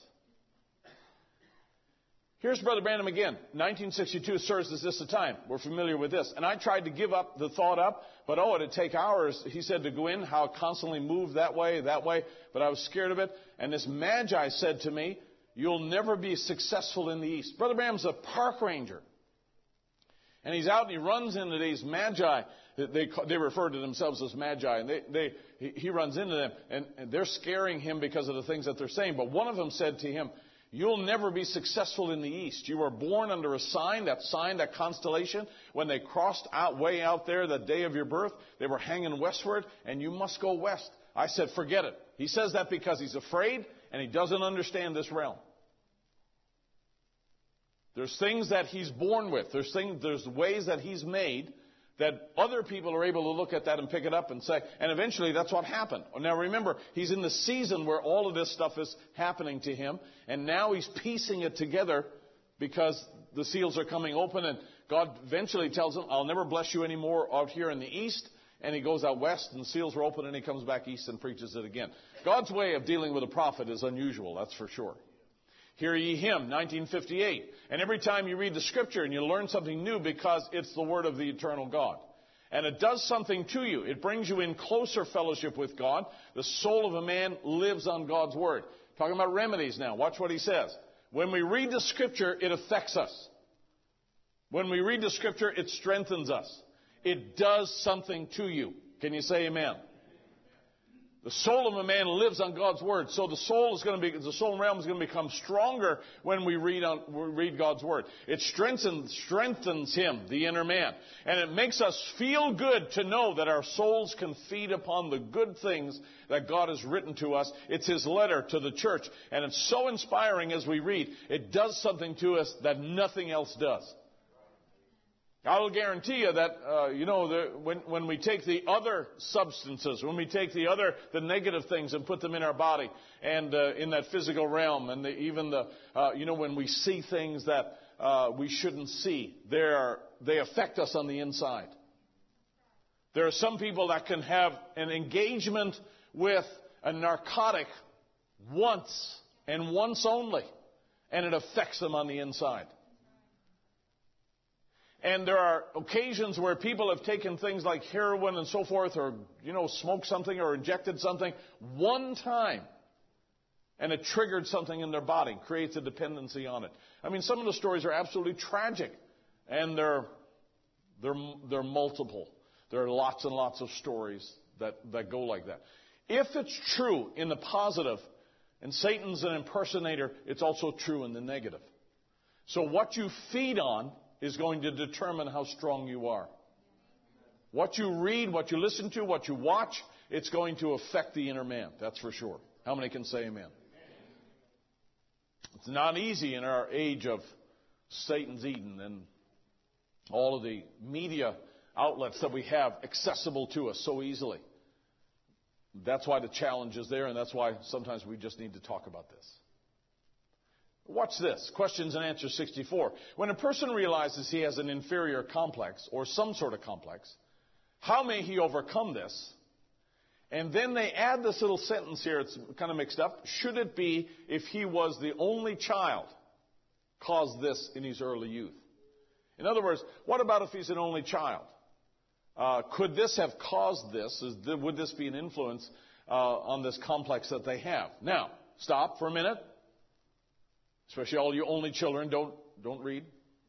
Here's Brother Branham again. nineteen sixty-two serves as this a time. We're familiar with this. And I tried to give up the thought up, but oh, it'd take hours, he said, to go in, how it constantly moved that way, that way. But I was scared of it. And this Magi said to me, you'll never be successful in the East. Brother Branham's a park ranger. And he's out and he runs into these Magi. They, they refer to themselves as Magi. And they, they, he runs into them. And, and they're scaring him because of the things that they're saying. But one of them said to him, you'll never be successful in the East. You were born under a sign, that sign, that constellation. When they crossed out way out there the day of your birth, they were hanging westward, and you must go west. I said, forget it. He says that because he's afraid, and he doesn't understand this realm. There's things that he's born with. There's things, there's ways that he's made that other people are able to look at that and pick it up and say, and eventually that's what happened. Now remember, he's in the season where all of this stuff is happening to him, and now he's piecing it together because the seals are coming open, and God eventually tells him, I'll never bless you anymore out here in the East, and he goes out west, and the seals are open, and he comes back east and preaches it again. God's way of dealing with a prophet is unusual, that's for sure. Hear ye him, nineteen fifty-eight. And every time you read the scripture and you learn something new because it's the word of the eternal God. And it does something to you. It brings you in closer fellowship with God. The soul of a man lives on God's word. Talking about remedies now. Watch what he says. When we read the scripture, it affects us. When we read the scripture, it strengthens us. It does something to you. Can you say amen? The soul of a man lives on God's word. So the soul is going to be, the soul realm is going to become stronger when we read on, we read God's word. It strengthens, strengthens him, the inner man. And it makes us feel good to know that our souls can feed upon the good things that God has written to us. It's his letter to the church. And it's so inspiring as we read. It does something to us that nothing else does. I will guarantee you that, uh, you know, the, when, when we take the other substances, when we take the other, the negative things and put them in our body and uh, in that physical realm, and the, even the, uh, you know, when we see things that uh, we shouldn't see, they are, they affect us on the inside. There are some people that can have an engagement with a narcotic once and once only, and it affects them on the inside. And there are occasions where people have taken things like heroin and so forth, or, you know, smoked something or injected something one time. And it triggered something in their body, creates a dependency on it. I mean, some of the stories are absolutely tragic. And they're, they're, they're multiple. There are lots and lots of stories that, that go like that. If it's true in the positive, and Satan's an impersonator, it's also true in the negative. So what you feed on is going to determine how strong you are. What you read, what you listen to, what you watch, it's going to affect the inner man. That's for sure. How many can say amen? It's not easy in our age of Satan's Eden and all of the media outlets that we have accessible to us so easily. That's why the challenge is there, and that's why sometimes we just need to talk about this. Watch this. Questions and answers sixty-four. When a person realizes he has an inferior complex or some sort of complex, how may he overcome this? And then they add this little sentence here. It's kind of mixed up. Should it be if he was the only child caused this in his early youth? In other words, what about if he's an only child? Uh, could this have caused this? Is, would this be an influence uh, on this complex that they have? Now, stop for a minute. Especially all you only children, don't, don't read.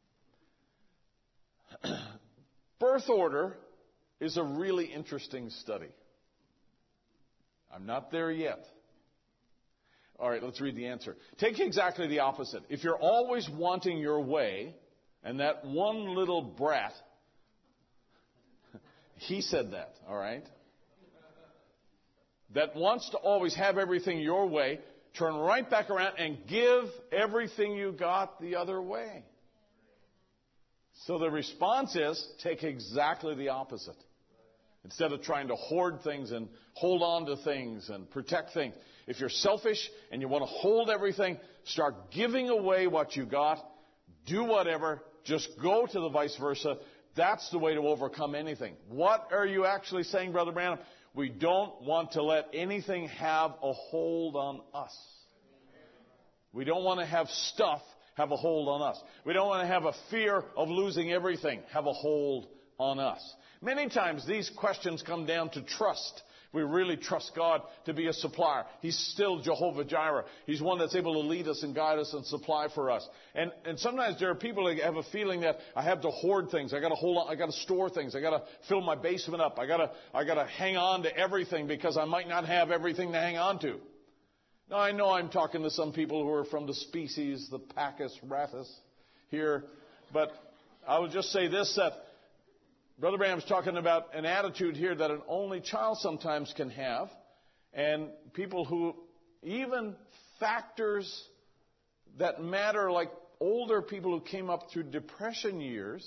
Birth order is a really interesting study. I'm not there yet. All right, let's read the answer. Take exactly the opposite. If you're always wanting your way, and that one little brat, he said that, all right, that wants to always have everything your way, turn right back around and give everything you got the other way. So the response is, take exactly the opposite. Instead of trying to hoard things and hold on to things and protect things. If you're selfish and you want to hold everything, start giving away what you got. Do whatever. Just go to the vice versa. That's the way to overcome anything. What are you actually saying, Brother Branham? We don't want to let anything have a hold on us. We don't want to have stuff have a hold on us. We don't want to have a fear of losing everything have a hold on us. Many times these questions come down to trust. We really trust God to be a supplier. He's still Jehovah Jireh. He's one that's able to lead us and guide us and supply for us. And and sometimes there are people that have a feeling that I have to hoard things. I got to hold on. I got to store things. I got to fill my basement up. I got to I got to hang on to everything because I might not have everything to hang on to. Now I know I'm talking to some people who are from the species, the Pachus ratus here, but I will just say this, that Brother Branham's talking about an attitude here that an only child sometimes can have, and people who, even factors that matter, like older people who came up through depression years,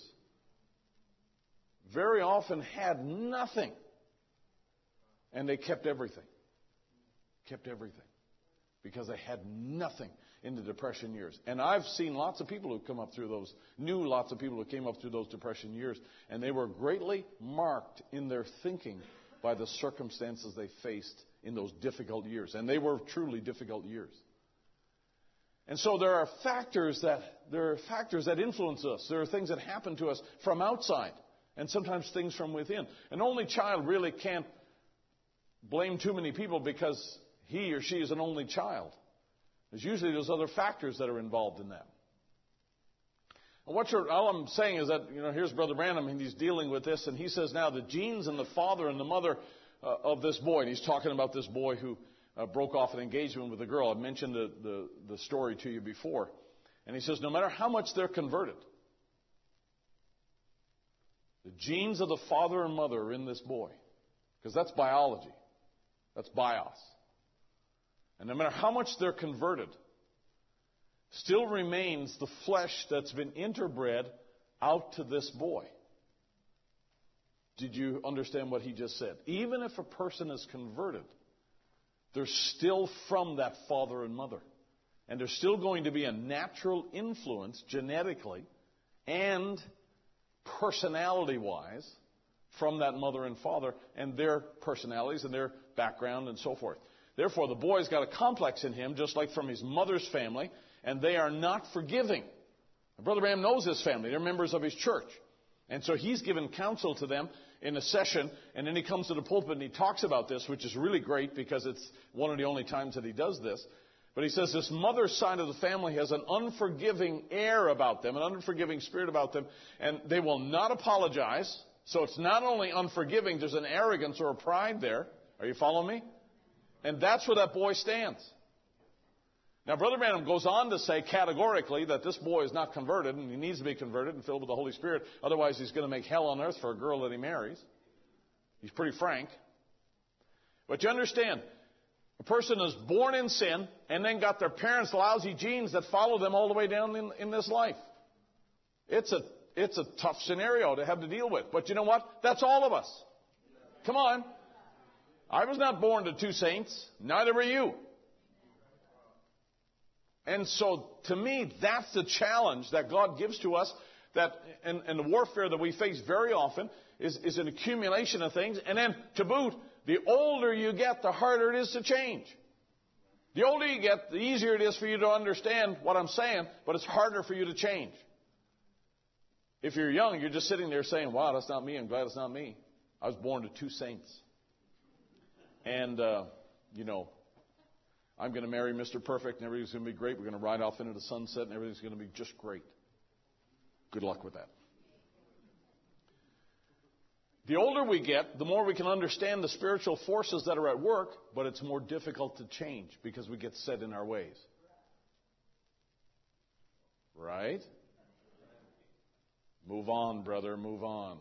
very often had nothing, and they kept everything. Kept everything. Because they had nothing in the depression years. And I've seen lots of people who come up through those, knew lots of people who came up through those depression years, and they were greatly marked in their thinking by the circumstances they faced in those difficult years. And they were truly difficult years. And so there are factors that there are factors that influence us. There are things that happen to us from outside, and sometimes things from within. An only child really can't blame too many people because he or she is an only child. There's usually those other factors that are involved in that. And what you're, all I'm saying is that, you know, here's Brother Branham, and he's dealing with this, and he says now the genes and the father and the mother uh, of this boy, and he's talking about this boy who uh, broke off an engagement with a girl. I mentioned the, the, the story to you before. And he says no matter how much they're converted, the genes of the father and mother are in this boy. Because that's biology. That's bios. And no matter how much they're converted, still remains the flesh that's been interbred out to this boy. Did you understand what he just said? Even if a person is converted, they're still from that father and mother. And there's still going to be a natural influence genetically and personality-wise from that mother and father and their personalities and their background and so forth. Therefore, the boy's got a complex in him, just like from his mother's family, and they are not forgiving. Brother Branham knows his family. They're members of his church. And so he's given counsel to them in a session, and then he comes to the pulpit and he talks about this, which is really great because it's one of the only times that he does this. But he says this mother's side of the family has an unforgiving air about them, an unforgiving spirit about them, and they will not apologize. So it's not only unforgiving, there's an arrogance or a pride there. Are you following me? And that's where that boy stands. Now, Brother Branham goes on to say categorically that this boy is not converted, and he needs to be converted and filled with the Holy Spirit. Otherwise, he's going to make hell on earth for a girl that he marries. He's pretty frank. But you understand, a person is born in sin and then got their parents' lousy genes that follow them all the way down in, in this life. It's a, it's a tough scenario to have to deal with. But you know what? That's all of us. Come on. I was not born to two saints. Neither were you. And so, to me, that's the challenge that God gives to us, that, and, and the warfare that we face very often is, is an accumulation of things. And then, to boot, the older you get, the harder it is to change. The older you get, the easier it is for you to understand what I'm saying, but it's harder for you to change. If you're young, you're just sitting there saying, wow, that's not me. I'm glad it's not me. I was born to two saints. And, uh, you know, I'm going to marry Mister Perfect, and everything's going to be great. We're going to ride off into the sunset, and everything's going to be just great. Good luck with that. The older we get, the more we can understand the spiritual forces that are at work, but it's more difficult to change because we get set in our ways. Right? Move on, brother, move on.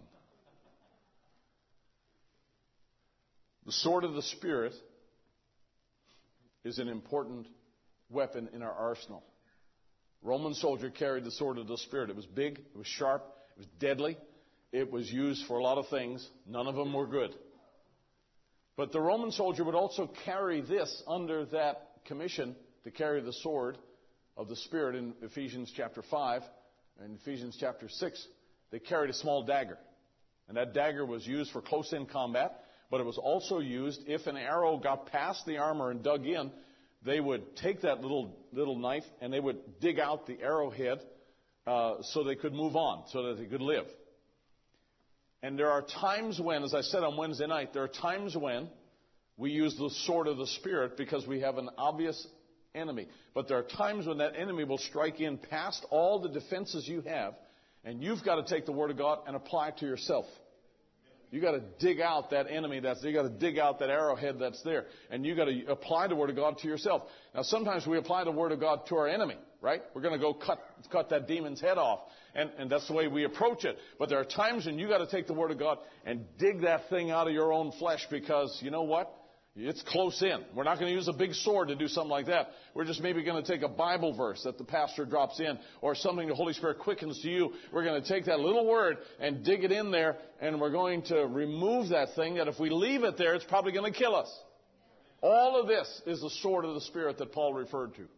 The sword of the Spirit is an important weapon in our arsenal. Roman soldier carried the sword of the Spirit. It was big, it was sharp, it was deadly. It was used for a lot of things. None of them were good. But the Roman soldier would also carry this under that commission to carry the sword of the Spirit in Ephesians chapter five and Ephesians chapter six. They carried a small dagger. And that dagger was used for close-in combat. But it was also used if an arrow got past the armor and dug in, they would take that little little knife and they would dig out the arrowhead uh, so they could move on, so that they could live. And there are times when, as I said on Wednesday night, there are times when we use the sword of the Spirit because we have an obvious enemy. But there are times when that enemy will strike in past all the defenses you have, and you've got to take the Word of God and apply it to yourself. You got to dig out that enemy that's there. You got to dig out that arrowhead that's there. And you got to apply the Word of God to yourself. Now, sometimes we apply the Word of God to our enemy, right? We're going to go cut cut that demon's head off. And, and that's the way we approach it. But there are times when you got to take the Word of God and dig that thing out of your own flesh because, you know what? It's close in. We're not going to use a big sword to do something like that. We're just maybe going to take a Bible verse that the pastor drops in or something the Holy Spirit quickens to you. We're going to take that little word and dig it in there, and we're going to remove that thing that if we leave it there, it's probably going to kill us. All of this is the sword of the Spirit that Paul referred to.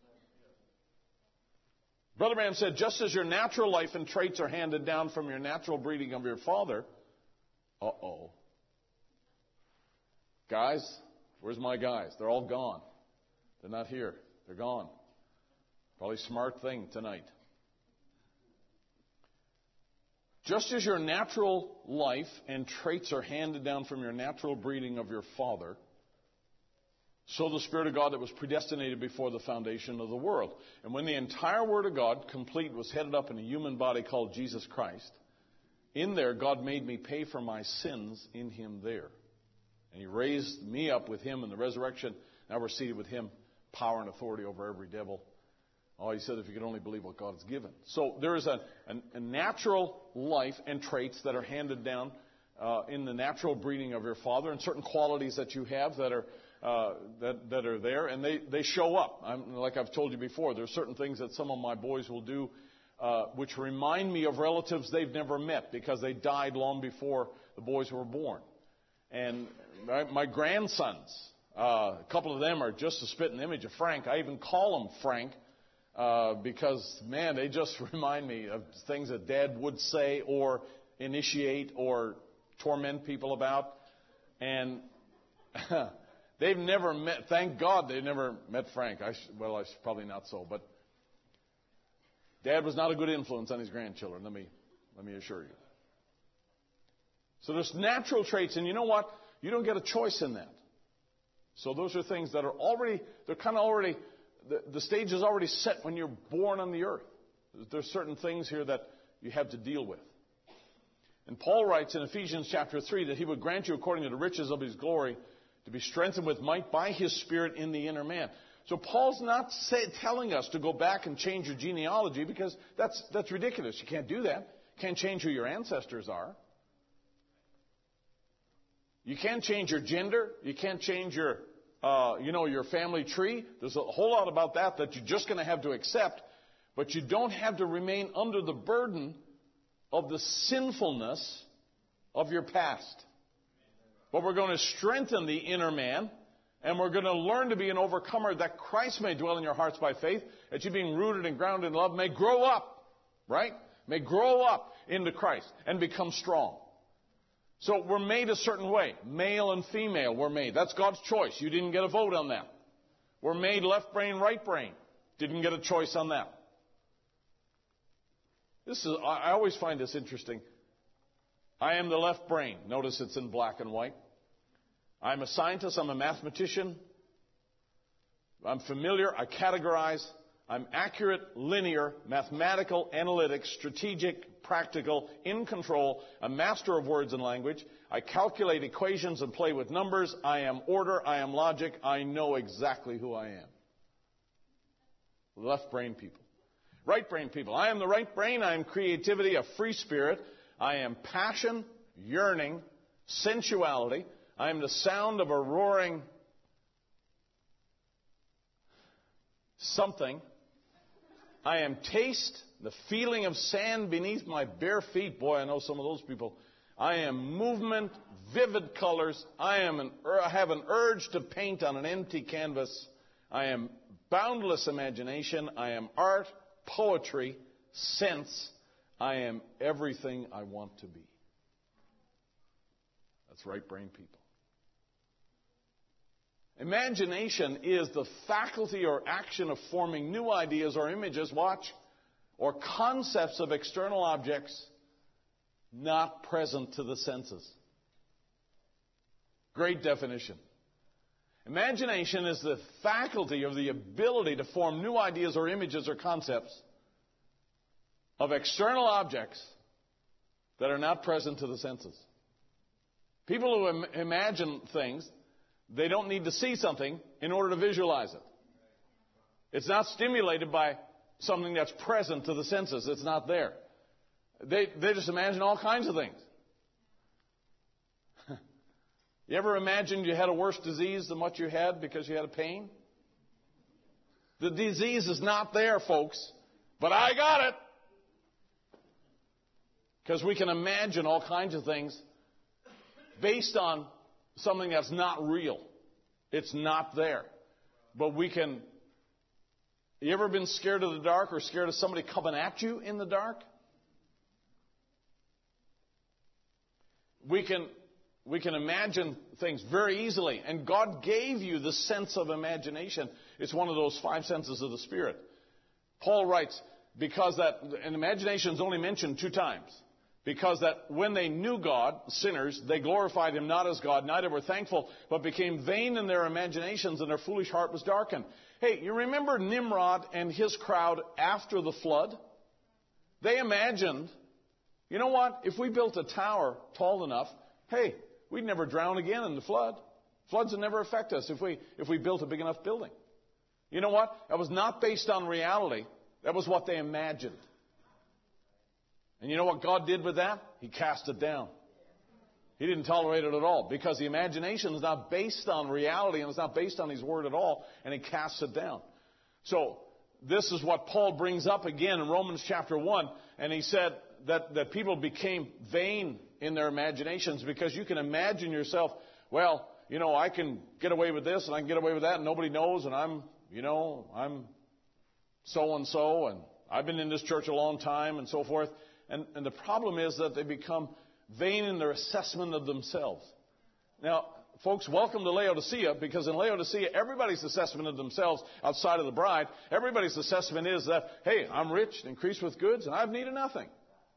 Brother Branham said, just as your natural life and traits are handed down from your natural breeding of your father, uh-oh. Guys, where's my guys? They're all gone. They're not here. They're gone. Probably a smart thing tonight. Just as your natural life and traits are handed down from your natural breeding of your father, so the Spirit of God that was predestinated before the foundation of the world. And when the entire Word of God, complete, was headed up in a human body called Jesus Christ, in there God made me pay for my sins in Him there. And He raised me up with Him in the resurrection. Now we're seated with Him, power and authority over every devil. Oh, He said if you could only believe what God has given. So there is a, a, a natural life and traits that are handed down uh, in the natural breeding of your father, and certain qualities that you have that are uh, that that are there, and they, they show up. I'm, like I've told you before, there are certain things that some of my boys will do uh, which remind me of relatives they've never met because they died long before the boys were born. And my, my grandsons, uh, a couple of them are just a spitting image of Frank. I even call them Frank uh, because, man, they just remind me of things that Dad would say or initiate or torment people about. And they've never met, thank God they've never met Frank. I sh- well, I sh- probably not so. But Dad was not a good influence on his grandchildren, let me, let me assure you. So there's natural traits, and you know what? You don't get a choice in that. So those are things that are already, they're kind of already, the, the stage is already set when you're born on the earth. There's certain things here that you have to deal with. And Paul writes in Ephesians chapter three that he would grant you according to the riches of his glory to be strengthened with might by his Spirit in the inner man. So Paul's not say, telling us to go back and change your genealogy, because that's, that's ridiculous. You can't do that. You can't change who your ancestors are. You can't change your gender. You can't change your, uh, you know, your family tree. There's a whole lot about that that you're just going to have to accept. But you don't have to remain under the burden of the sinfulness of your past. But we're going to strengthen the inner man, and we're going to learn to be an overcomer, that Christ may dwell in your hearts by faith, that you being rooted and grounded in love may grow up, right? May grow up into Christ and become strong. So we're made a certain way. Male and female we're made. That's God's choice. You didn't get a vote on that. We're made left brain, right brain. Didn't get a choice on that. This is, I always find this interesting. I am the left brain. Notice it's in black and white. I'm a scientist. I'm a mathematician. I'm familiar. I categorize. I'm accurate, linear, mathematical, analytic, strategic, practical, in control, a master of words and language. I calculate equations and play with numbers. I am order. I am logic. I know exactly who I am. Left brain people. Right brain people. I am the right brain. I am creativity, a free spirit. I am passion, yearning, sensuality. I am the sound of a roaring something. I am taste, the feeling of sand beneath my bare feet. Boy, I know some of those people. I am movement, vivid colors. I am an, I have an urge to paint on an empty canvas. I am boundless imagination. I am art, poetry, sense. I am everything I want to be. That's right brain people. Imagination is the faculty or action of forming new ideas or images, watch, or concepts of external objects not present to the senses. Great definition. Imagination is the faculty or the ability to form new ideas or images or concepts of external objects that are not present to the senses. People who im- imagine things, they don't need to see something in order to visualize it. It's not stimulated by something that's present to the senses. It's not there. They, they just imagine all kinds of things. You ever imagined you had a worse disease than what you had because you had a pain? The disease is not there, folks, but I got it. Because we can imagine all kinds of things based on something that's not real. It's not there. But we can... You ever been scared of the dark or scared of somebody coming at you in the dark? We can, we can imagine things very easily. And God gave you the sense of imagination. It's one of those five senses of the Spirit. Paul writes, because that... And imagination is only mentioned two times. Because that when they knew God, sinners, they glorified Him not as God, neither were thankful, but became vain in their imaginations, and their foolish heart was darkened. Hey, you remember Nimrod and his crowd after the flood? They imagined, you know what, if we built a tower tall enough, hey, we'd never drown again in the flood. Floods would never affect us if we, if we built a big enough building. You know what? That was not based on reality. That was what they imagined. And you know what God did with that? He cast it down. He didn't tolerate it at all, because the imagination is not based on reality and it's not based on His Word at all, and He casts it down. So this is what Paul brings up again in Romans chapter one, and he said that, that people became vain in their imaginations, because you can imagine yourself, well, you know, I can get away with this and I can get away with that and nobody knows, and I'm, you know, I'm so-and-so and I've been in this church a long time and so forth. And, and the problem is that they become vain in their assessment of themselves. Now, folks, welcome to Laodicea, because in Laodicea, everybody's assessment of themselves outside of the bride, everybody's assessment is that, hey, I'm rich and increased with goods and I've needed nothing.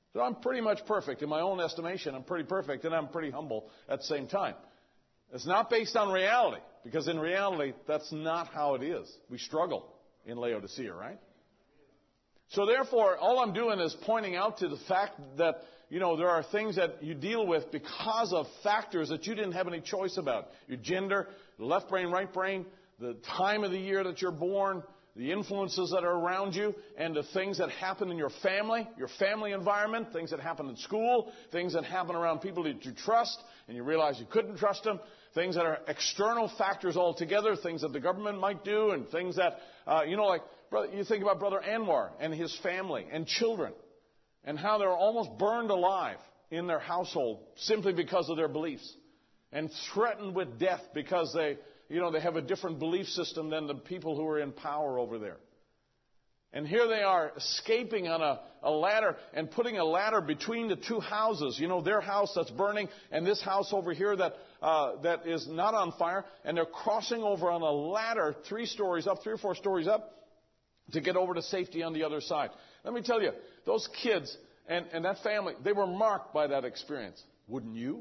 So I'm pretty much perfect. In my own estimation, I'm pretty perfect, and I'm pretty humble at the same time. It's not based on reality, because in reality, that's not how it is. We struggle in Laodicea, right? So therefore, all I'm doing is pointing out to the fact that, you know, there are things that you deal with because of factors that you didn't have any choice about. Your gender, the left brain, right brain, the time of the year that you're born, the influences that are around you, and the things that happen in your family, your family environment, things that happen in school, things that happen around people that you trust, and you realize you couldn't trust them, things that are external factors altogether, things that the government might do, and things that, uh, you know, like, brother, you think about Brother Anwar and his family and children, and how they're almost burned alive in their household simply because of their beliefs, and threatened with death because they, you know, they have a different belief system than the people who are in power over there. And here they are escaping on a, a ladder and putting a ladder between the two houses. You know, their house that's burning and this house over here that uh, that is not on fire. And they're crossing over on a ladder three stories up, three or four stories up, to get over to safety on the other side. Let me tell you, those kids and, and that family, they were marked by that experience. Wouldn't you?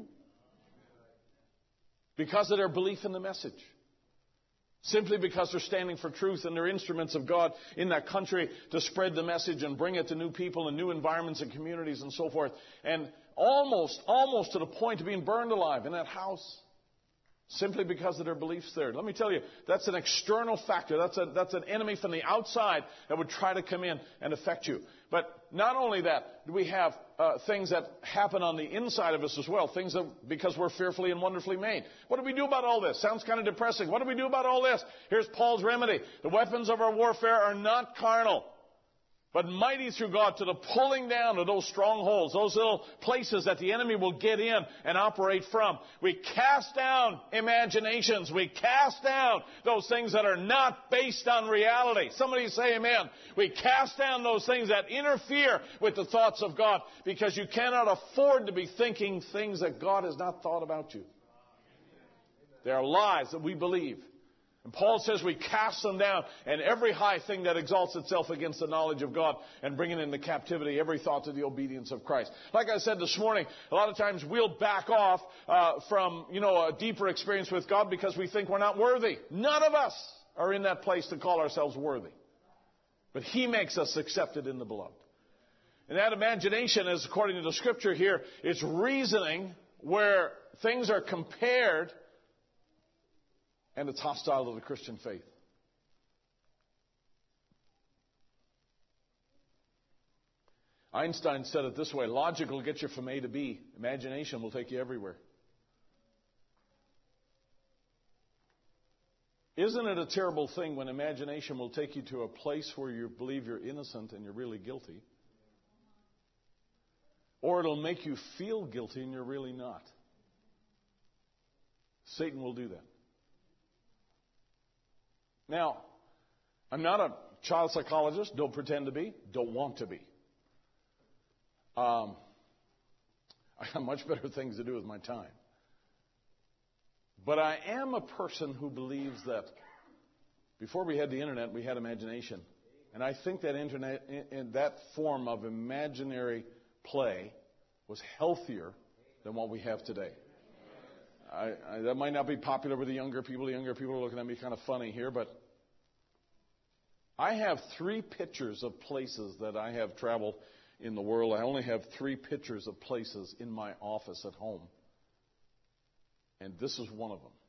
Because of their belief in the message. Simply because they're standing for truth and they're instruments of God in that country to spread the message and bring it to new people and new environments and communities and so forth. And almost, almost to the point of being burned alive in that house. Simply because of their beliefs there. Let me tell you, that's an external factor. That's, a, that's an enemy from the outside that would try to come in and affect you. But not only that, we have uh, things that happen on the inside of us as well. Things that, because we're fearfully and wonderfully made. What do we do about all this? Sounds kind of depressing. What do we do about all this? Here's Paul's remedy. The weapons of our warfare are not carnal, but mighty through God to the pulling down of those strongholds, those little places that the enemy will get in and operate from. We cast down imaginations. We cast down those things that are not based on reality. Somebody say amen. We cast down those things that interfere with the thoughts of God, because you cannot afford to be thinking things that God has not thought about you. They are lies that we believe. And Paul says we cast them down, and every high thing that exalts itself against the knowledge of God, and bringing into captivity every thought to the obedience of Christ. Like I said this morning, a lot of times we'll back off uh, from, you know, a deeper experience with God because we think we're not worthy. None of us are in that place to call ourselves worthy. But He makes us accepted in the beloved. And that imagination, is, according to the Scripture here, it's reasoning where things are compared, and it's hostile to the Christian faith. Einstein said it this way: logic will get you from A to B. Imagination will take you everywhere. Isn't it a terrible thing when imagination will take you to a place where you believe you're innocent and you're really guilty? Or it'll make you feel guilty and you're really not. Satan will do that. Now, I'm not a child psychologist, don't pretend to be, don't want to be. Um, I have much better things to do with my time. But I am a person who believes that before we had the internet, we had imagination. And I think that internet, in that form of imaginary play was healthier than what we have today. I, I, that might not be popular with the younger people. The younger people are looking at me kind of funny here, but I have three pictures of places that I have traveled in the world. I only have three pictures of places in my office at home. And this is one of them.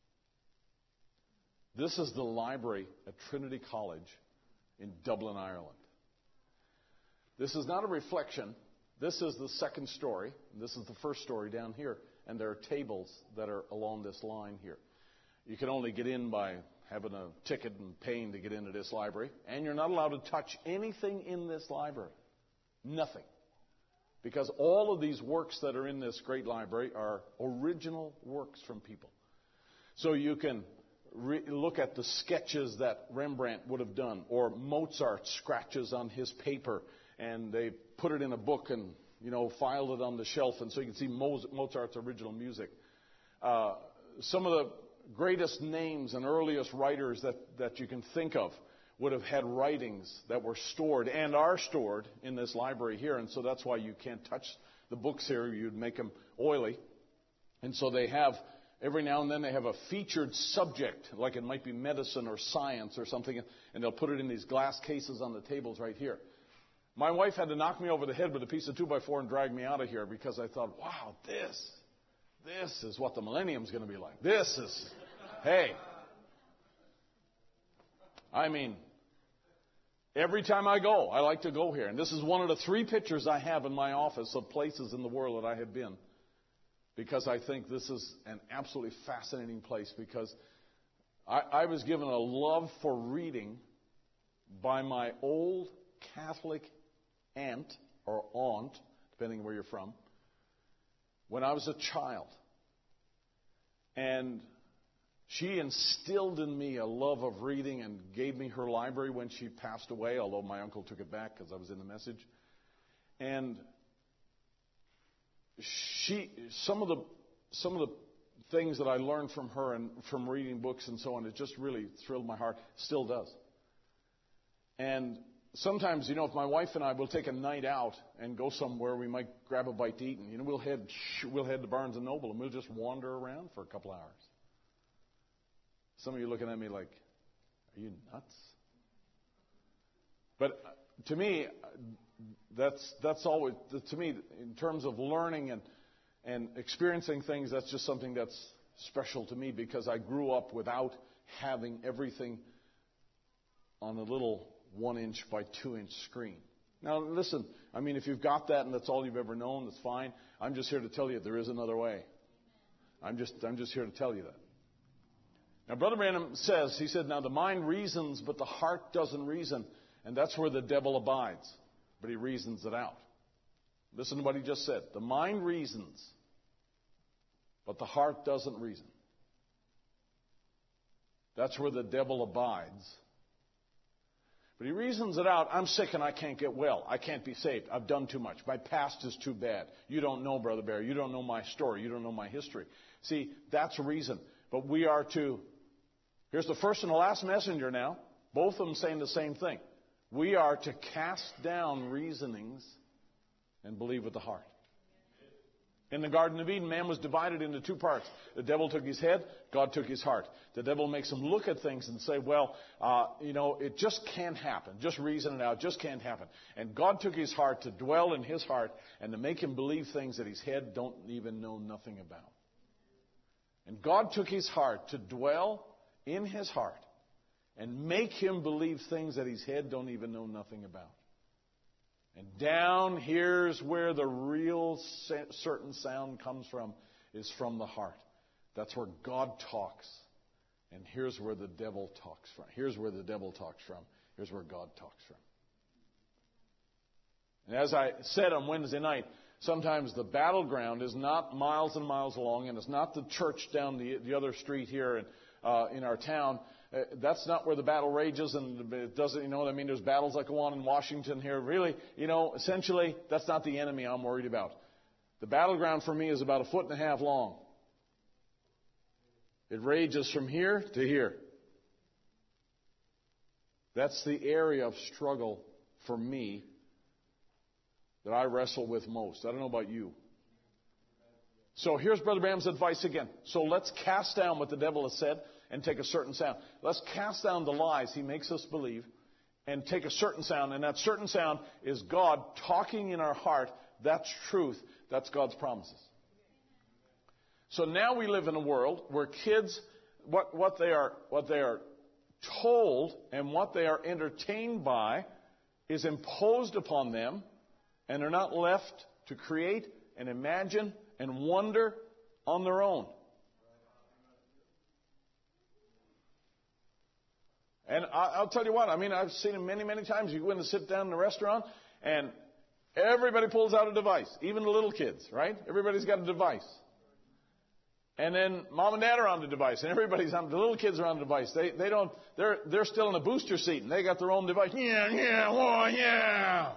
This is the library at Trinity College in Dublin, Ireland. This is not a reflection. This is the second story. This is the first story down here. And there are tables that are along this line here. You can only get in by having a ticket and paying to get into this library. And you're not allowed to touch anything in this library. Nothing. Because all of these works that are in this great library are original works from people. So you can re- look at the sketches that Rembrandt would have done, or Mozart scratches on his paper, and they put it in a book and, you know, filed it on the shelf, and so you can see Mozart's original music. Uh, some of the greatest names and earliest writers that, that you can think of would have had writings that were stored and are stored in this library here. And so that's why you can't touch the books here. You'd make them oily. And so they have, every now and then they have a featured subject, like it might be medicine or science or something, and they'll put it in these glass cases on the tables right here. My wife had to knock me over the head with a piece of two by four and drag me out of here because I thought, wow, this, this is what the millennium's going to be like. This is, hey. I mean, every time I go, I like to go here. And this is one of the three pictures I have in my office of places in the world that I have been. Because I think this is an absolutely fascinating place. Because I, I was given a love for reading by my old Catholic aunt or aunt, depending on where you're from, when I was a child. And she instilled in me a love of reading and gave me her library when she passed away, although my uncle took it back because I was in the message. And she, some of the, some of the things that I learned from her and from reading books and so on, it just really thrilled my heart. Still does. And sometimes, you know, if my wife and I will take a night out and go somewhere, we might grab a bite to eat, and you know, we'll head, we'll head to Barnes and Noble, and we'll just wander around for a couple hours. Some of you looking at me like, are you nuts? But to me, that's that's always, to me, in terms of learning and and experiencing things, that's just something that's special to me because I grew up without having everything on a little one-inch by two-inch screen. Now, listen, I mean, if you've got that and that's all you've ever known, that's fine. I'm just here to tell you there is another way. I'm just I'm just here to tell you that. Now, Brother Branham says, he said, now the mind reasons, but the heart doesn't reason. And that's where the devil abides. But he reasons it out. Listen to what he just said. The mind reasons, but the heart doesn't reason. That's where the devil abides. But he reasons it out. I'm sick and I can't get well. I can't be saved. I've done too much. My past is too bad. You don't know, Brother Bear. You don't know my story. You don't know my history. See, that's reason. But we are to... Here's the first and the last messenger now. Both of them saying the same thing. We are to cast down reasonings and believe with the heart. In the Garden of Eden, man was divided into two parts. The devil took his head, God took his heart. The devil makes him look at things and say, well, uh, you know, it just can't happen. Just reason it out. Just can't happen. And God took his heart to dwell in his heart and to make him believe things that his head don't even know nothing about. And God took his heart to dwell in his heart and make him believe things that his head don't even know nothing about. And down here's where the real certain sound comes from, is from the heart. That's where God talks. And here's where the devil talks from. Here's where the devil talks from. Here's where God talks from. And as I said on Wednesday night, sometimes the battleground is not miles and miles long, and it's not the church down the, the other street here in, uh, in our town. Uh, that's not where the battle rages, and it doesn't, you know, I mean, there's battles that go on in Washington here. Really, you know, essentially, that's not the enemy I'm worried about. The battleground for me is about a foot and a half long. It rages from here to here. That's the area of struggle for me that I wrestle with most. I don't know about you. So here's Brother Branham's advice again. So let's cast down what the devil has said and take a certain sound. Let's cast down the lies he makes us believe and take a certain sound. And that certain sound is God talking in our heart. That's truth. That's God's promises. So now we live in a world where kids, what, what they are, what they are told and what they are entertained by is imposed upon them, and they're not left to create and imagine and wonder on their own. And I'll tell you what, I mean, I've seen it many, many times. You go in and sit down in a restaurant, and everybody pulls out a device, even the little kids, right? Everybody's got a device. And then mom and dad are on the device, and everybody's on the little kids are on the device. They they don't they're they're still in the booster seat, and they got their own device. Yeah, yeah, oh, yeah.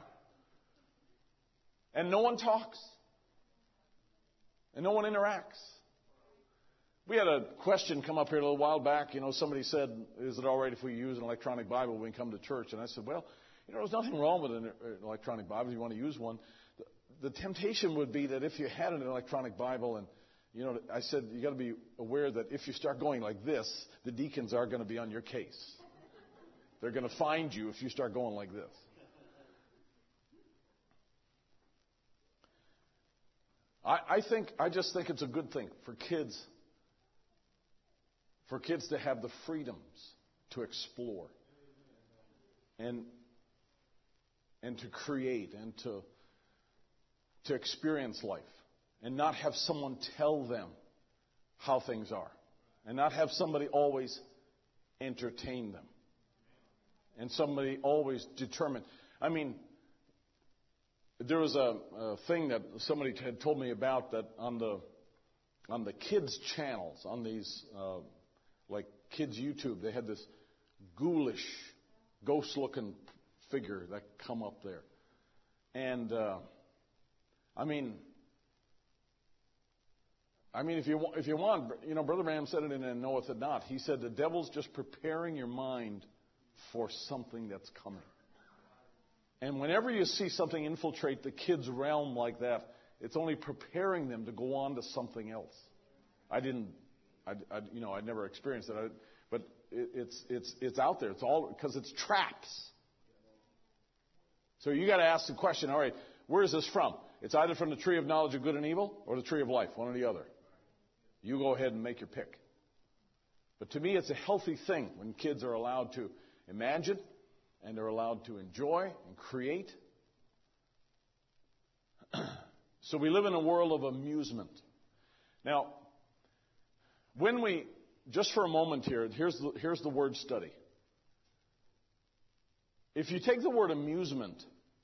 And no one talks. And no one interacts. We had a question come up here a little while back. You know, somebody said, is it all right if we use an electronic Bible when we come to church? And I said, well, you know, there's nothing wrong with an electronic Bible if you want to use one. The, the temptation would be that if you had an electronic Bible and, you know, I said, you got to be aware that if you start going like this, the deacons are going to be on your case. They're going to find you if you start going like this. I, I think, I just think it's a good thing for kids, for kids to have the freedoms to explore and and to create and to to experience life and not have someone tell them how things are and not have somebody always entertain them. And somebody always determined. I mean, there was a, a thing that somebody had told me about that on the on the kids' channels, on these uh, like kids' YouTube, they had this ghoulish, ghost-looking figure that come up there, and uh, I mean, I mean, if you if you want, you know, Brother Branham said it in And Knoweth It Not. He said the devil's just preparing your mind for something that's coming. And whenever you see something infiltrate the kids' realm like that, it's only preparing them to go on to something else. I didn't, I, I, you know, I'd never experienced it, I, but it, it's it's it's out there. It's all because it's traps. So you got to ask the question: all right, where is this from? It's either from the tree of knowledge of good and evil or the tree of life, one or the other. You go ahead and make your pick. But to me, it's a healthy thing when kids are allowed to imagine and they're allowed to enjoy and create. So we live in a world of amusement. Now, when we, just for a moment here, here's the, here's the word study. If you take the word amusement,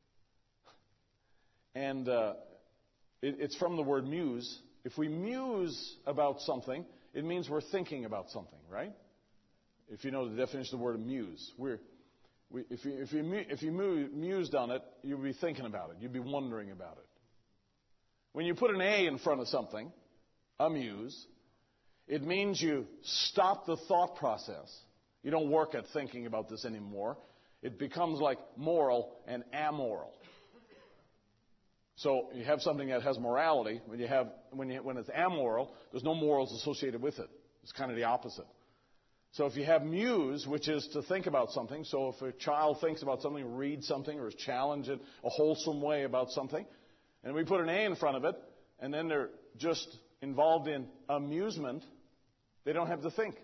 and uh, it, it's from the word muse, if we muse about something, it means we're thinking about something, right? If you know the definition of the word muse, we're, we, if you if you if you mused on it, you'd be thinking about it. You'd be wondering about it. When you put an A in front of something, amuse, it means you stop the thought process. You don't work at thinking about this anymore. It becomes like moral and amoral. So you have something that has morality. When you have when you, when it's amoral, there's no morals associated with it. It's kind of the opposite. So if you have muse, which is to think about something, so if a child thinks about something, reads something, or is challenged in a wholesome way about something, and we put an A in front of it, and then they're just involved in amusement, they don't have to think.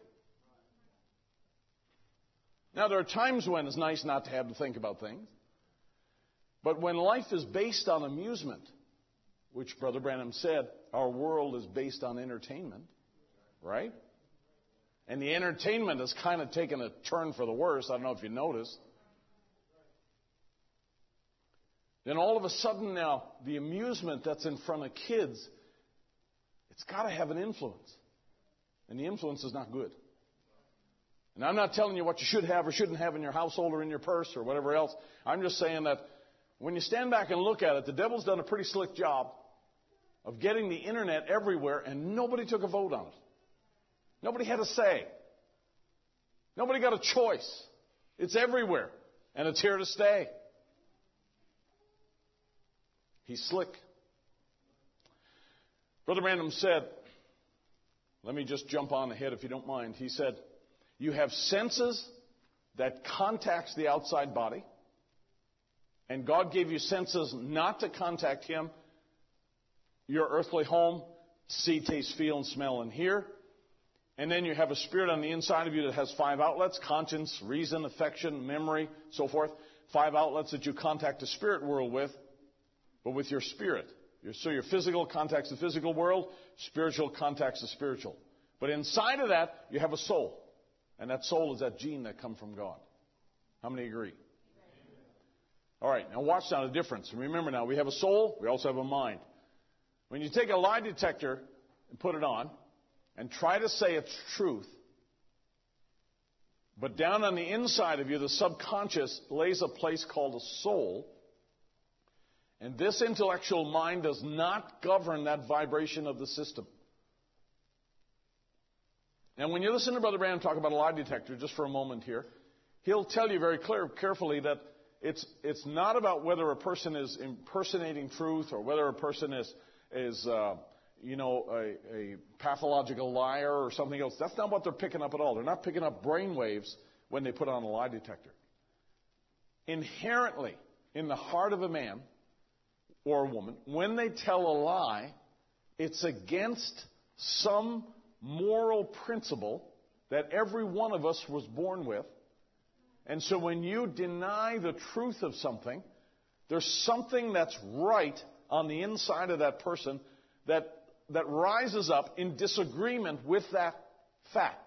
Now, there are times when it's nice not to have to think about things. But when life is based on amusement, which Brother Branham said, our world is based on entertainment, right? And the entertainment has kind of taken a turn for the worse. I don't know if you noticed. Then all of a sudden now, the amusement that's in front of kids, it's got to have an influence. And the influence is not good. And I'm not telling you what you should have or shouldn't have in your household or in your purse or whatever else. I'm just saying that when you stand back and look at it, the devil's done a pretty slick job of getting the internet everywhere, and nobody took a vote on it. Nobody had a say. Nobody got a choice. It's everywhere, and it's here to stay. He's slick. Brother Branham said, let me just jump on ahead if you don't mind. He said, you have senses that contacts the outside body, and God gave you senses not to contact Him, your earthly home, see, taste, feel, and smell, and hear. And then you have a spirit on the inside of you that has five outlets: conscience, reason, affection, memory, so forth. Five outlets that you contact the spirit world with, but with your spirit. So your physical contacts the physical world, spiritual contacts the spiritual. But inside of that, you have a soul. And that soul is that gene that comes from God. How many agree? All right, now watch now the difference. Remember now, we have a soul, we also have a mind. When you take a lie detector and put it on, and try to say it's truth, but down on the inside of you, the subconscious lays a place called a soul, and this intellectual mind does not govern that vibration of the system. And when you listen to Brother Branham talk about a lie detector, just for a moment here, he'll tell you very clear, carefully that it's it's not about whether a person is impersonating truth or whether a person is is uh, you know a, a pathological liar or something else. That's not what they're picking up at all. They're not picking up brain waves when they put on a lie detector. Inherently, in the heart of a man or a woman, when they tell a lie, it's against some moral principle that every one of us was born with. And so when you deny the truth of something, there's something that's right on the inside of that person that, that rises up in disagreement with that fact.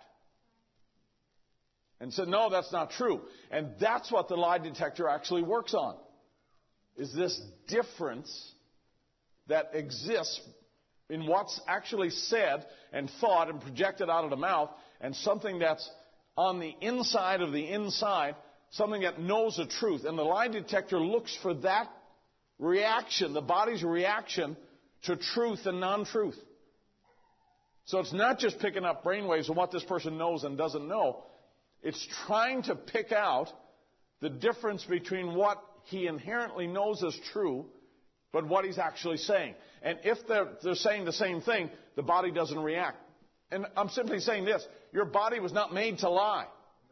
And said, no, that's not true. And that's what the lie detector actually works on, is this difference that exists in what's actually said and thought and projected out of the mouth, and something that's on the inside of the inside, something that knows the truth. And the lie detector looks for that reaction, the body's reaction to truth and non-truth. So it's not just picking up brainwaves of what this person knows and doesn't know. It's trying to pick out the difference between what he inherently knows is true, but what he's actually saying. And if they're, they're saying the same thing, the body doesn't react. And I'm simply saying this. Your body was not made to lie.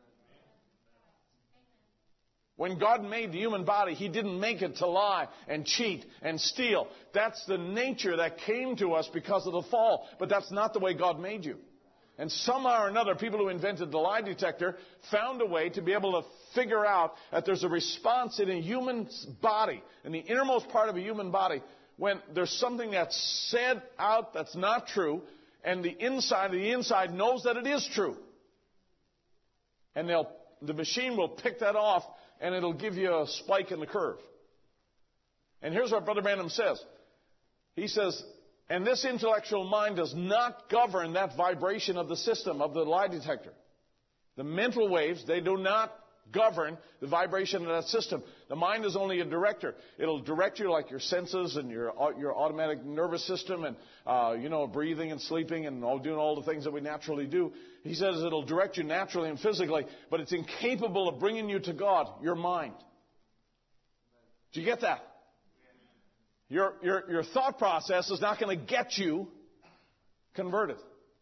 When God made the human body, He didn't make it to lie and cheat and steal. That's the nature that came to us because of the fall. But that's not the way God made you. And somehow or another, people who invented the lie detector found a way to be able to figure out that there's a response in a human body, in the innermost part of a human body, when there's something that's said out that's not true, and the inside, the inside knows that it is true. And they'll, the machine will pick that off, and it'll give you a spike in the curve. And here's what Brother Branham says. He says, and this intellectual mind does not govern that vibration of the system, of the lie detector. The mental waves, they do not govern the vibration of that system. The mind is only a director. It'll direct you like your senses and your your automatic nervous system and, uh, you know, breathing and sleeping and all doing all the things that we naturally do. He says it'll direct you naturally and physically, but it's incapable of bringing you to God, your mind. Do you get that? Your, your, your thought process is not going to get you converted.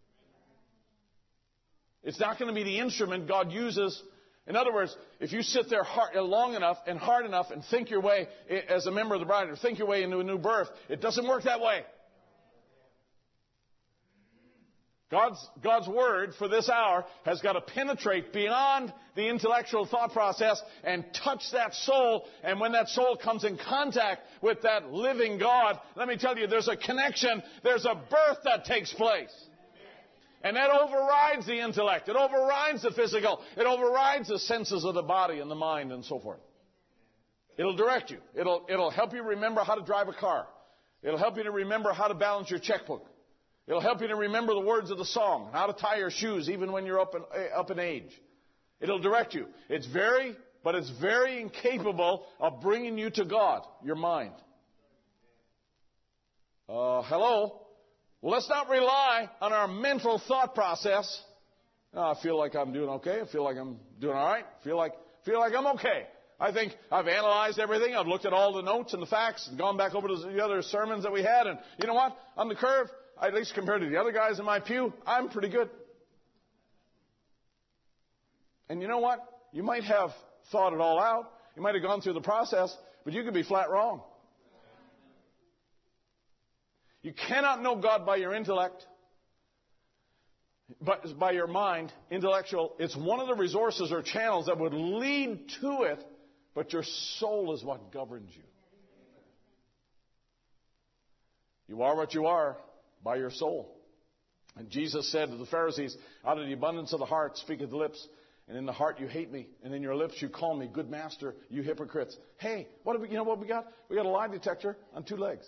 It's not going to be the instrument God uses. In other words, if you sit there hard, long enough and hard enough and think your way as a member of the bride or think your way into a new birth, it doesn't work that way. God's, God's word for this hour has got to penetrate beyond the intellectual thought process and touch that soul. And when that soul comes in contact with that living God, let me tell you, there's a connection, there's a birth that takes place. And that overrides the intellect. It overrides the physical. It overrides the senses of the body and the mind and so forth. It'll direct you. It'll, it'll help you remember how to drive a car. It'll help you to remember how to balance your checkbook. It'll help you to remember the words of the song, and how to tie your shoes even when you're up in, up in age. It'll direct you. It's very, but it's very incapable of bringing you to God, your mind. Uh, hello? Well, let's not rely on our mental thought process. Oh, I feel like I'm doing okay. I feel like I'm doing all right. I feel like, feel like I'm okay. I think I've analyzed everything. I've looked at all the notes and the facts and gone back over to the other sermons that we had. And you know what? On the curve, at least compared to the other guys in my pew, I'm pretty good. And you know what? You might have thought it all out. You might have gone through the process, but you could be flat wrong. You cannot know God by your intellect, but by your mind, intellectual. It's one of the resources or channels that would lead to it, but your soul is what governs you. You are what you are by your soul. And Jesus said to the Pharisees, out of the abundance of the heart speaketh the lips, and in the heart you hate me, and in your lips you call me good master, you hypocrites. Hey, what do we, you know what we got? We got a lie detector on two legs.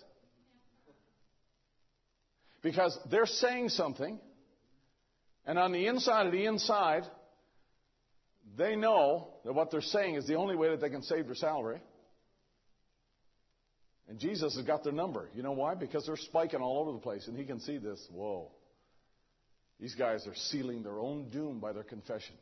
Because they're saying something, and on the inside of the inside, they know that what they're saying is the only way that they can save their salary. And Jesus has got their number. You know why? Because they're spiking all over the place, and He can see this. Whoa. These guys are sealing their own doom by their confession.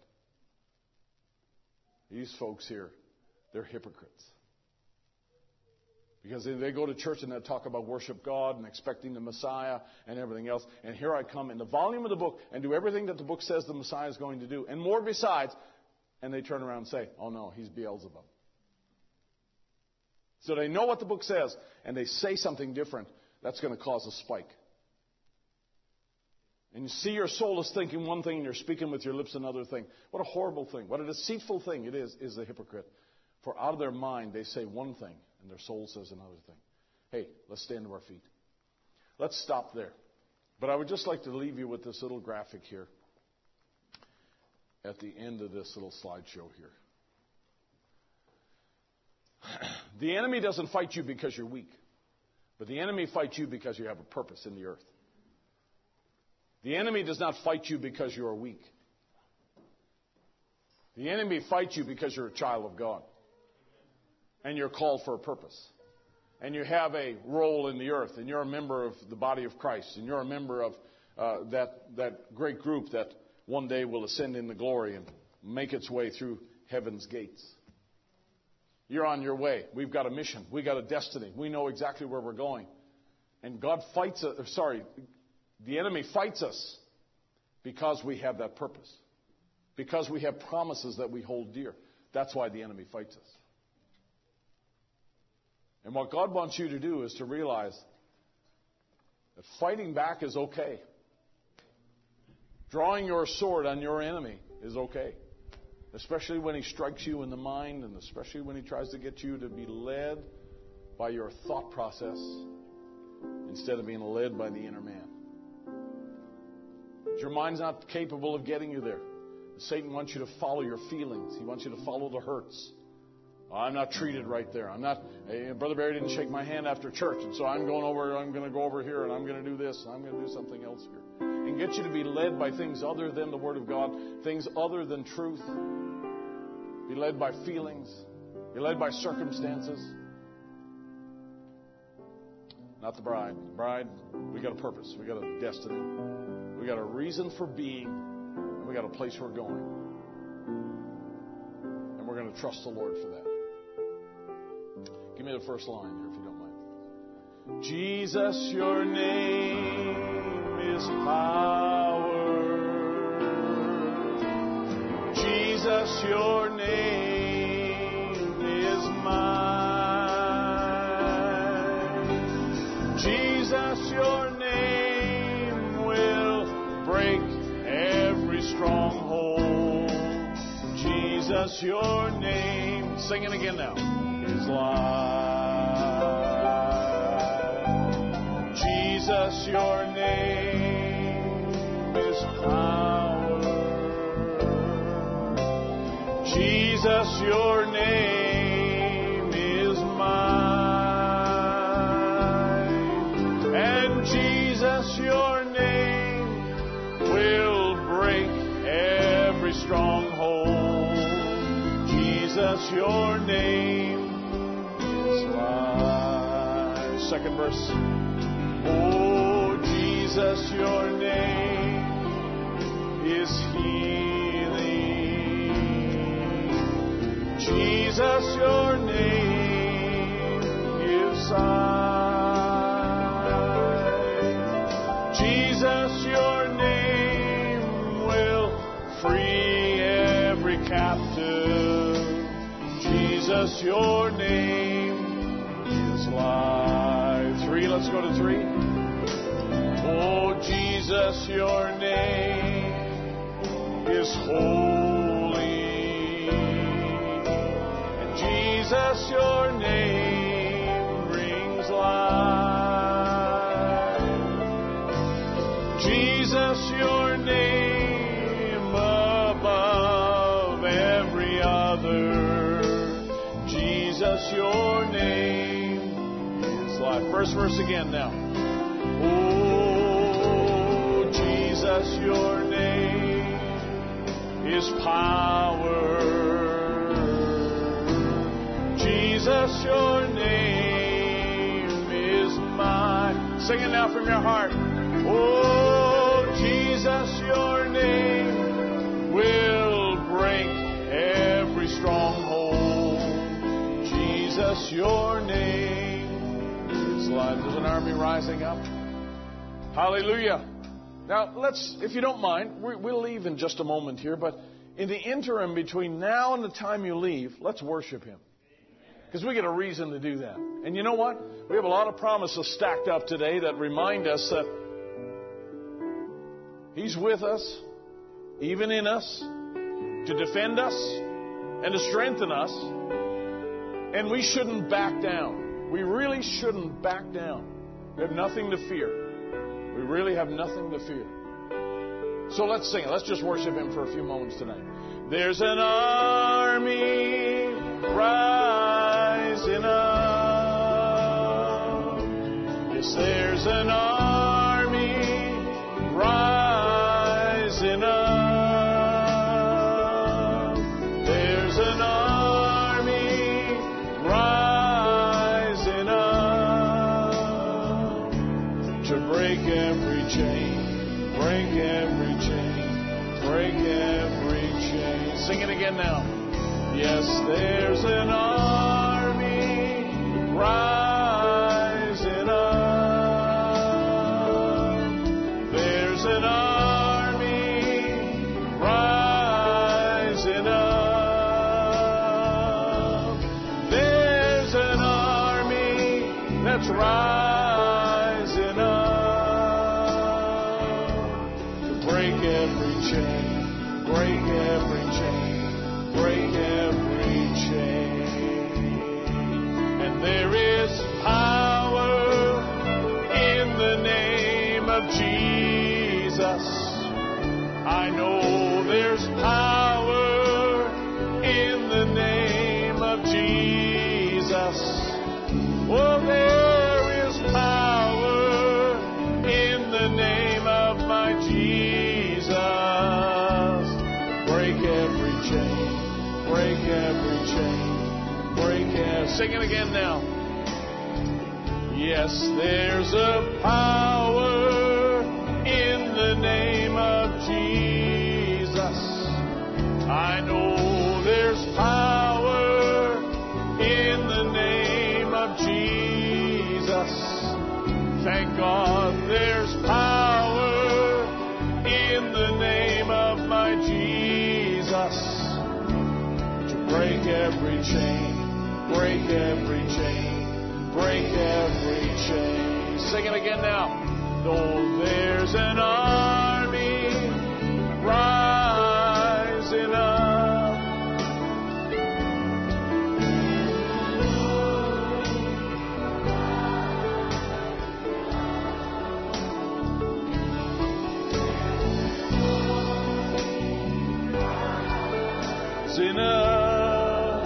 These folks here, they're hypocrites. Because they go to church and they talk about worship God and expecting the Messiah and everything else. And here I come in the volume of the book and do everything that the book says the Messiah is going to do. And more besides. And they turn around and say, oh no, he's Beelzebub. So they know what the book says and they say something different. That's going to cause a spike. And you see your soul is thinking one thing and you're speaking with your lips another thing. What a horrible thing. What a deceitful thing it is, is a hypocrite. For out of their mind they say one thing and their soul says another thing. Hey, let's stand to our feet. Let's stop there. But I would just like to leave you with this little graphic here at the end of this little slideshow here. The enemy doesn't fight you because you're weak, but the enemy fights you because you have a purpose in the earth. The enemy does not fight you because you are weak. The enemy fights you because you're a child of God. And you're called for a purpose. And you have a role in the earth. And you're a member of the body of Christ. And you're a member of uh, that, that great group that one day will ascend into glory and make its way through heaven's gates. You're on your way. We've got a mission. We've got a destiny. We know exactly where we're going. And God fights us. Sorry, the enemy fights us because we have that purpose. Because we have promises that we hold dear. That's why the enemy fights us. And what God wants you to do is to realize that fighting back is okay. Drawing your sword on your enemy is okay. Especially when he strikes you in the mind and especially when he tries to get you to be led by your thought process instead of being led by the inner man. Your mind's not capable of getting you there. Satan wants you to follow your feelings. He wants you to follow the hurts. Oh, I'm not treated right there. I'm not. Hey, Brother Barry didn't shake my hand after church, and so I'm going over. I'm going to go over here, and I'm going to do this, and I'm going to do something else here, and get you to be led by things other than the Word of God, things other than truth. Be led by feelings. Be led by circumstances. Not the bride. The bride, we got a purpose. We got a destiny. We got a reason for being. And we got a place we're going. And we're going to trust the Lord for that. Give me the first line here, if you don't mind. Jesus, your name is power. Jesus, your name is mine. Jesus, your name will break every stronghold. Jesus, your name, sing it again now, is life. Jesus, your name is power. Jesus, your name is mine. And Jesus, your name will break every stronghold. Jesus, your name is life. Second verse. Oh, Jesus, your name is healing. Jesus, your name gives sight. Jesus, your name will free every captive. Jesus, your name is life. Three, let's go to three. Oh, Jesus, your name is holy. And Jesus, your name brings life. Jesus, your name above every other. Jesus, your name is life. First verse again now. Oh, Jesus, your name is power. Jesus, your name is mine. Sing it now from your heart. Oh, Jesus. Jesus, your name will break every stronghold. Jesus, your name. It's live. There's an army rising up. Hallelujah. Now, let's, if you don't mind, we'll leave in just a moment here, but in the interim between now and the time you leave, let's worship Him. Because we get a reason to do that. And you know what? We have a lot of promises stacked up today that remind us that He's with us, even in us, to defend us and to strengthen us. And we shouldn't back down. We really shouldn't back down. We have nothing to fear. We really have nothing to fear. So let's sing it. Let's just worship Him for a few moments tonight. There's an army rising up. Yes, there's an army rising up. There's an army rising up to break every chain, break every chain, break every chain. Sing it again now. Yes, there's an army rising up. There's an army rising up. There's an army that's rising up to break every chain, break every chain, break every chain. And there is power in the name of Jesus. I know there's power in the name of Jesus. Oh, there is power in the name of my Jesus. Break every chain, break every chain, break every... Sing it again now. Yes, there's a power in the name of Jesus. I know there's power in the name of Jesus. Thank God there's power in the name of my Jesus to break every chain, break every chain, break every chain. Sing it again now. Though there's an army rising up. Rising up.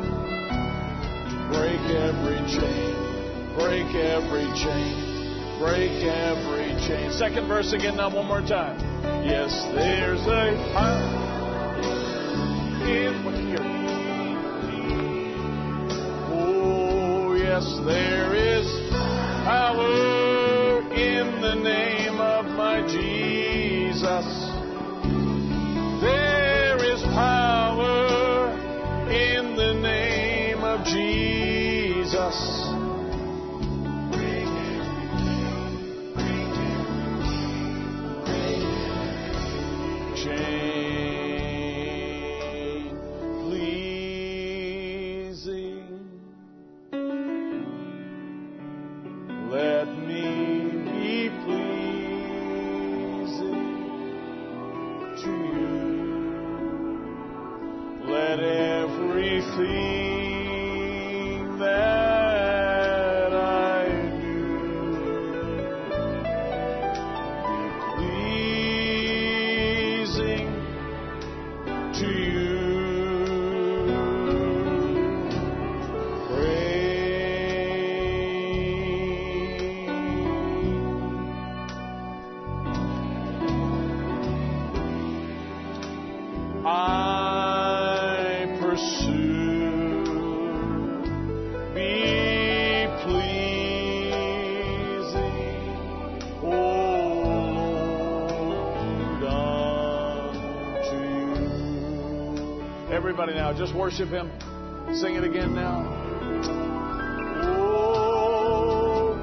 Break every chain, break every chain, break every chain. Second verse again now, one more time. Yes, there's a power in here. Oh, yes, there is power in the name of my Jesus. There is power in the name of Jesus. Chain pleasing, let me be pleasing to you. Let everything that I do be pleasing to you. Pray. I pursue Everybody now, just worship Him. Sing it again now. Oh,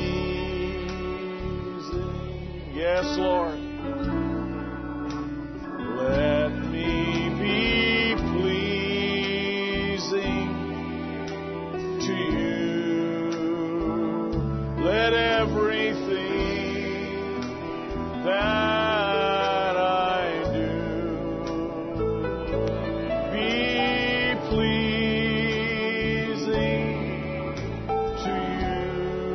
pleasing. Yes, Lord. Let me be pleasing to you. Let everything that I do be pleasing to you.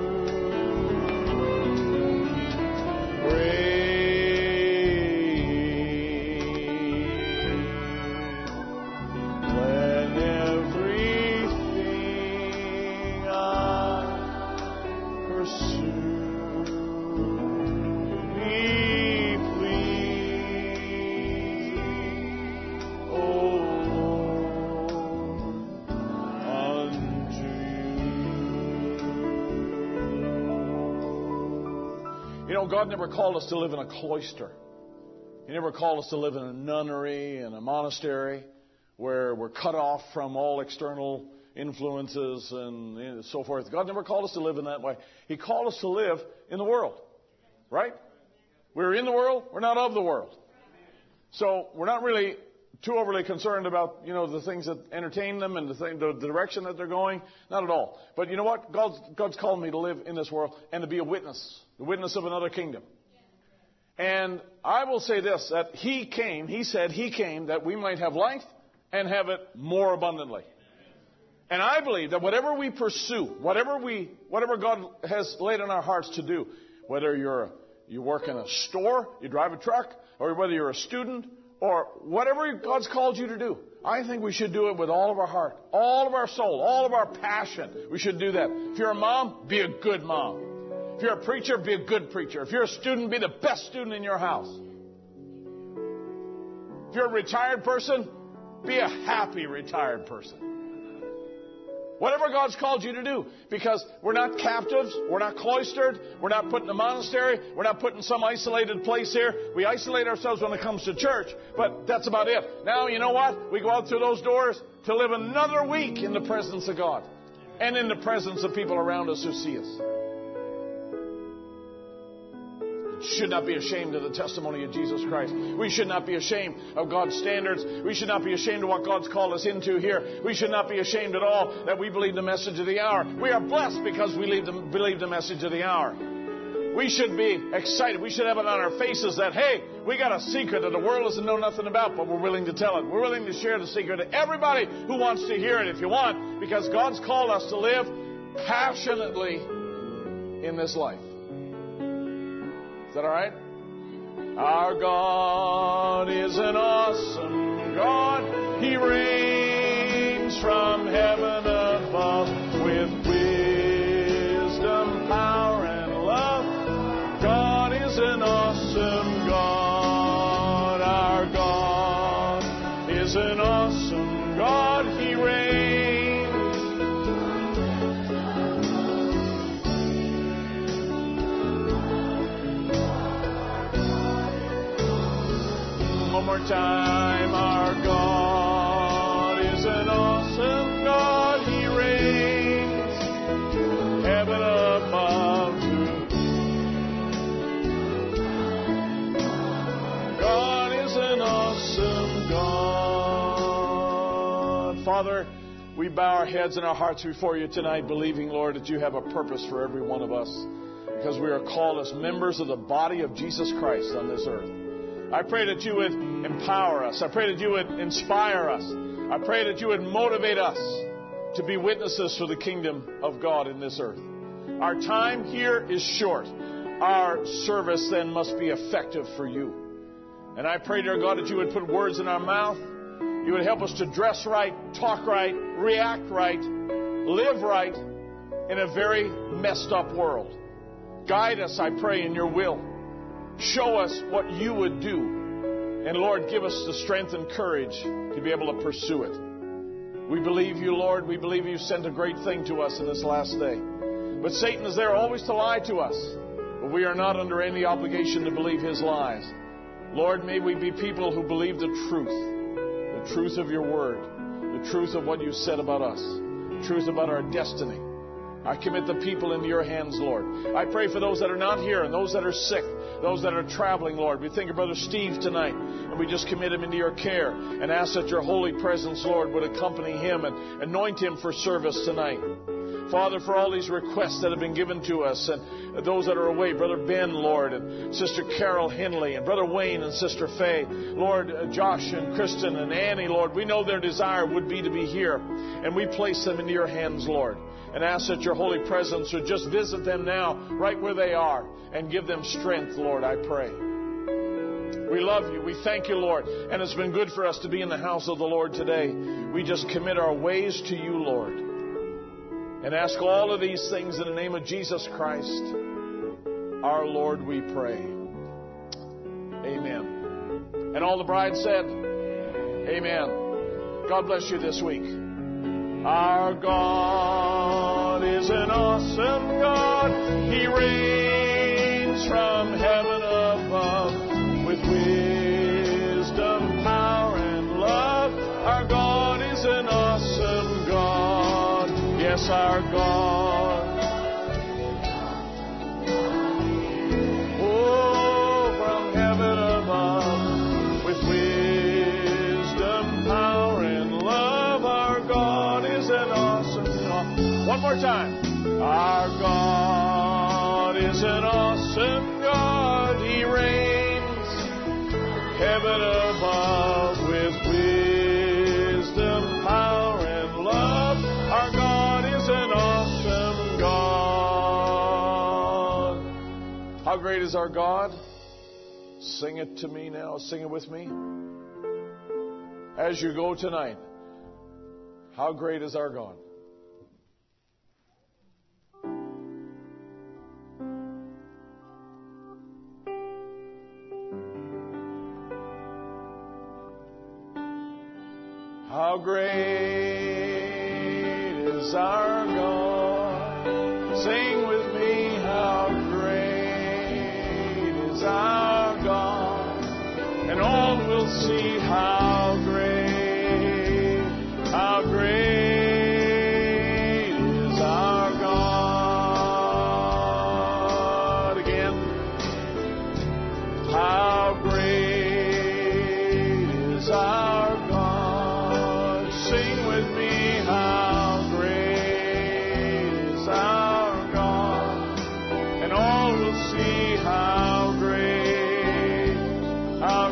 Let everything I pursue be pleasing, O Lord, unto you. You know, God never called us to live in a cloister. He never called us to live in a nunnery and a monastery where we're cut off from all external influences and so forth. God never called us to live in that way. He called us to live in the world. Right? We're in the world. We're not of the world. So we're not really too overly concerned about, you know, the things that entertain them and the, thing, the direction that they're going. Not at all. But you know what? God's, God's called me to live in this world and to be a witness. The witness of another kingdom. And I will say this, that He came, He said He came that we might have life and have it more abundantly. And I believe that whatever we pursue, whatever we, whatever God has laid on our hearts to do, whether you're a, you work in a store, you drive a truck, or whether you're a student, or whatever God's called you to do, I think we should do it with all of our heart, all of our soul, all of our passion. We should do that. If you're a mom, be a good mom. If you're a preacher, be a good preacher. If you're a student, be the best student in your house. If you're a retired person, be a happy retired person. Whatever God's called you to do. Because we're not captives. We're not cloistered. We're not put in a monastery. We're not put in some isolated place here. We isolate ourselves when it comes to church. But that's about it. Now, you know what? We go out through those doors to live another week in the presence of God. And in the presence of people around us who see us. Should not be ashamed of the testimony of Jesus Christ. We should not be ashamed of God's standards. We should not be ashamed of what God's called us into here. We should not be ashamed at all that we believe the message of the hour. We are blessed because we believe the, believe the message of the hour. We should be excited. We should have it on our faces that, hey, we got a secret that the world doesn't know nothing about, but we're willing to tell it. We're willing to share the secret to everybody who wants to hear it if you want, because God's called us to live passionately in this life. Is that all right? Our God is an awesome God. He reigns from heaven above with wisdom, power, and love. God is an awesome God. Our God is an awesome God. He reigns. One more time, our God is an awesome God. He reigns, heaven above. God is an awesome God. Father, we bow our heads and our hearts before you tonight, believing, Lord, that you have a purpose for every one of us, because we are called as members of the body of Jesus Christ on this earth. I pray that you would empower us. I pray that you would inspire us. I pray that you would motivate us to be witnesses for the kingdom of God in this earth. Our time here is short. Our service then must be effective for you. And I pray, dear God, that you would put words in our mouth. You would help us to dress right, talk right, react right, live right in a very messed up world. Guide us, I pray, in your will. Show us what you would do. And Lord, give us the strength and courage to be able to pursue it. We believe you, Lord. We believe you sent a great thing to us in this last day. But Satan is there always to lie to us. But we are not under any obligation to believe his lies. Lord, may we be people who believe the truth. the truth of your word, the truth of what you said about us, the truth about our destiny. I commit the people into your hands, Lord. I pray for those that are not here and those that are sick, those that are traveling, Lord. We think of Brother Steve tonight, and we just commit him into your care and ask that your holy presence, Lord, would accompany him and anoint him for service tonight. Father, for all these requests that have been given to us and those that are away, Brother Ben, Lord, and Sister Carol Henley, and Brother Wayne and Sister Faye, Lord, uh, Josh and Kristen and Annie, Lord, we know their desire would be to be here, and we place them into your hands, Lord, and ask that your holy presence would just visit them now, right where they are, and give them strength, Lord, I pray. We love you. We thank you, Lord, and it's been good for us to be in the house of the Lord today. We just commit our ways to you, Lord, and ask all of these things in the name of Jesus Christ, our Lord, we pray. Amen. And all the bride said, amen. God bless you this week. Our God is an awesome God. He reigns from heaven above with wisdom, power, and love. Our God is an awesome God. Yes, our God. Oh, from heaven above with wisdom, power, and love. Our God is an awesome God. One more time. Our God is an awesome God. He reigns heaven above with wisdom, power, and love. Our God is an awesome God. How great is our God? Sing it to me now. Sing it with me. As you go tonight, how great is our God? How great is our God? Sing with me, how great is our God? And all will see how great, how great is our God. Again, how great is our God? Sing with me, how great is our God, and all will see how great, how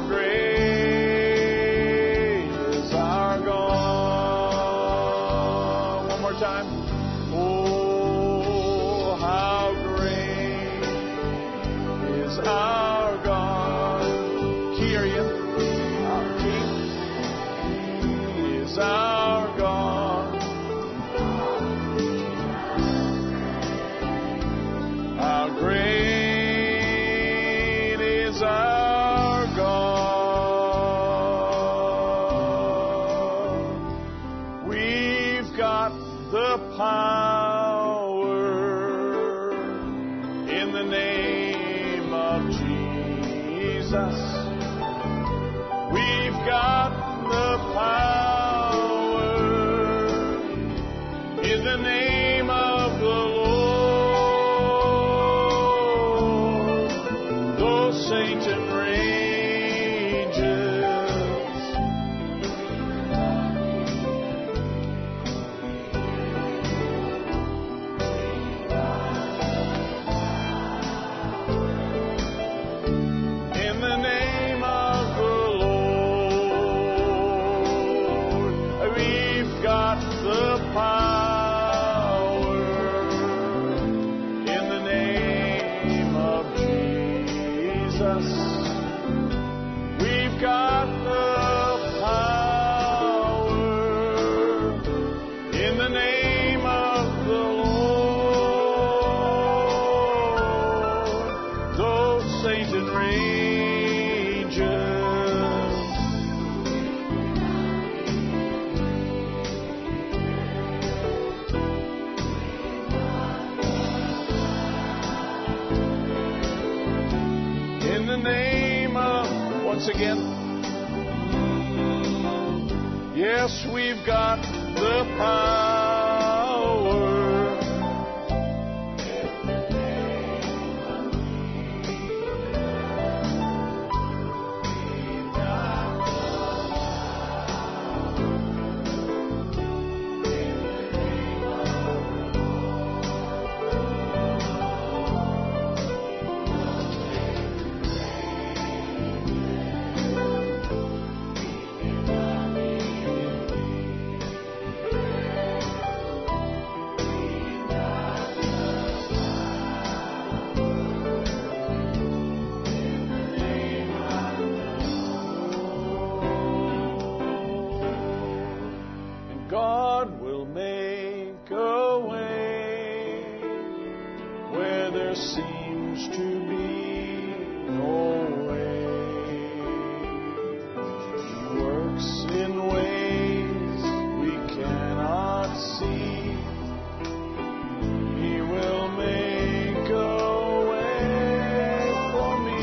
great is our God. One more time. Oh, how great is our God. Hear you, our King is our God. How great is our God. We've got the power in the name of Jesus. We've got the power in the name of the Lord. Though Satan rages, in the name of the Lord, we've got the power in the name of Jesus. We've got the power in the name of the Lord. Though Satan rages, in the name of, once again, Yes, we've got the power. God will make a way where there seems to be no way. He works in ways we cannot see. He will make a way for me.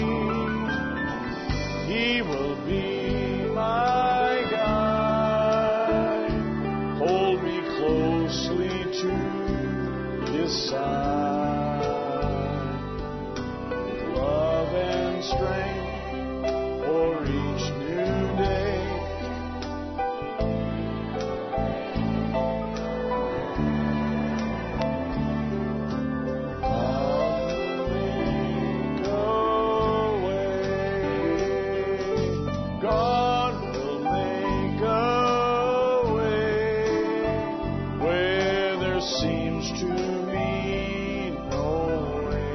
He will be my guide. Hold me closely to His side. Love and strength for each new day. God will make a way. God will make a way where there seems to be no way.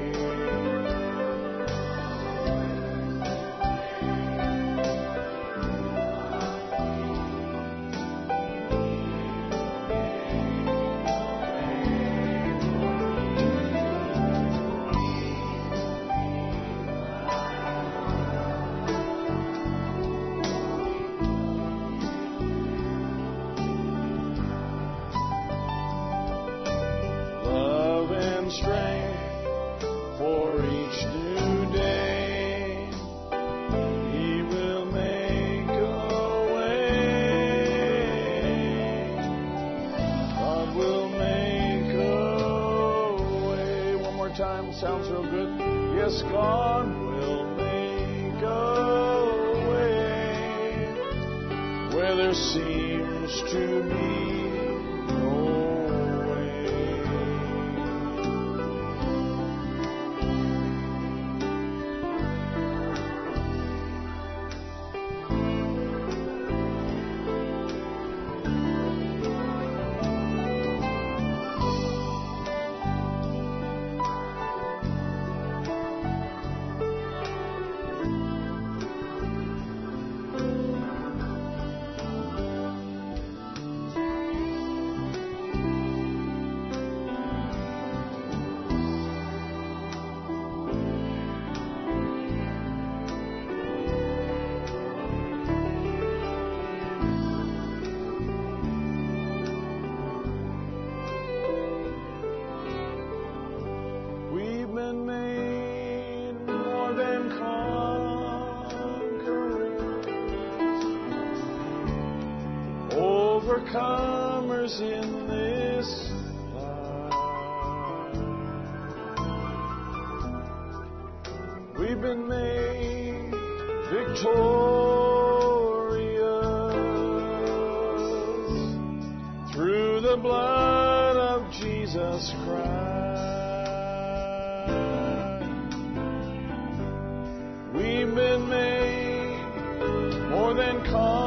Love and strength for each new day. He will make a way. God will make a way. One more time. Sounds real good. Yes, God will make a way where there seems to be no way. We've been made more than conquerors, overcomers in this life. We've been made victorious through the blood of Jesus Christ. We've been made more than conquerors,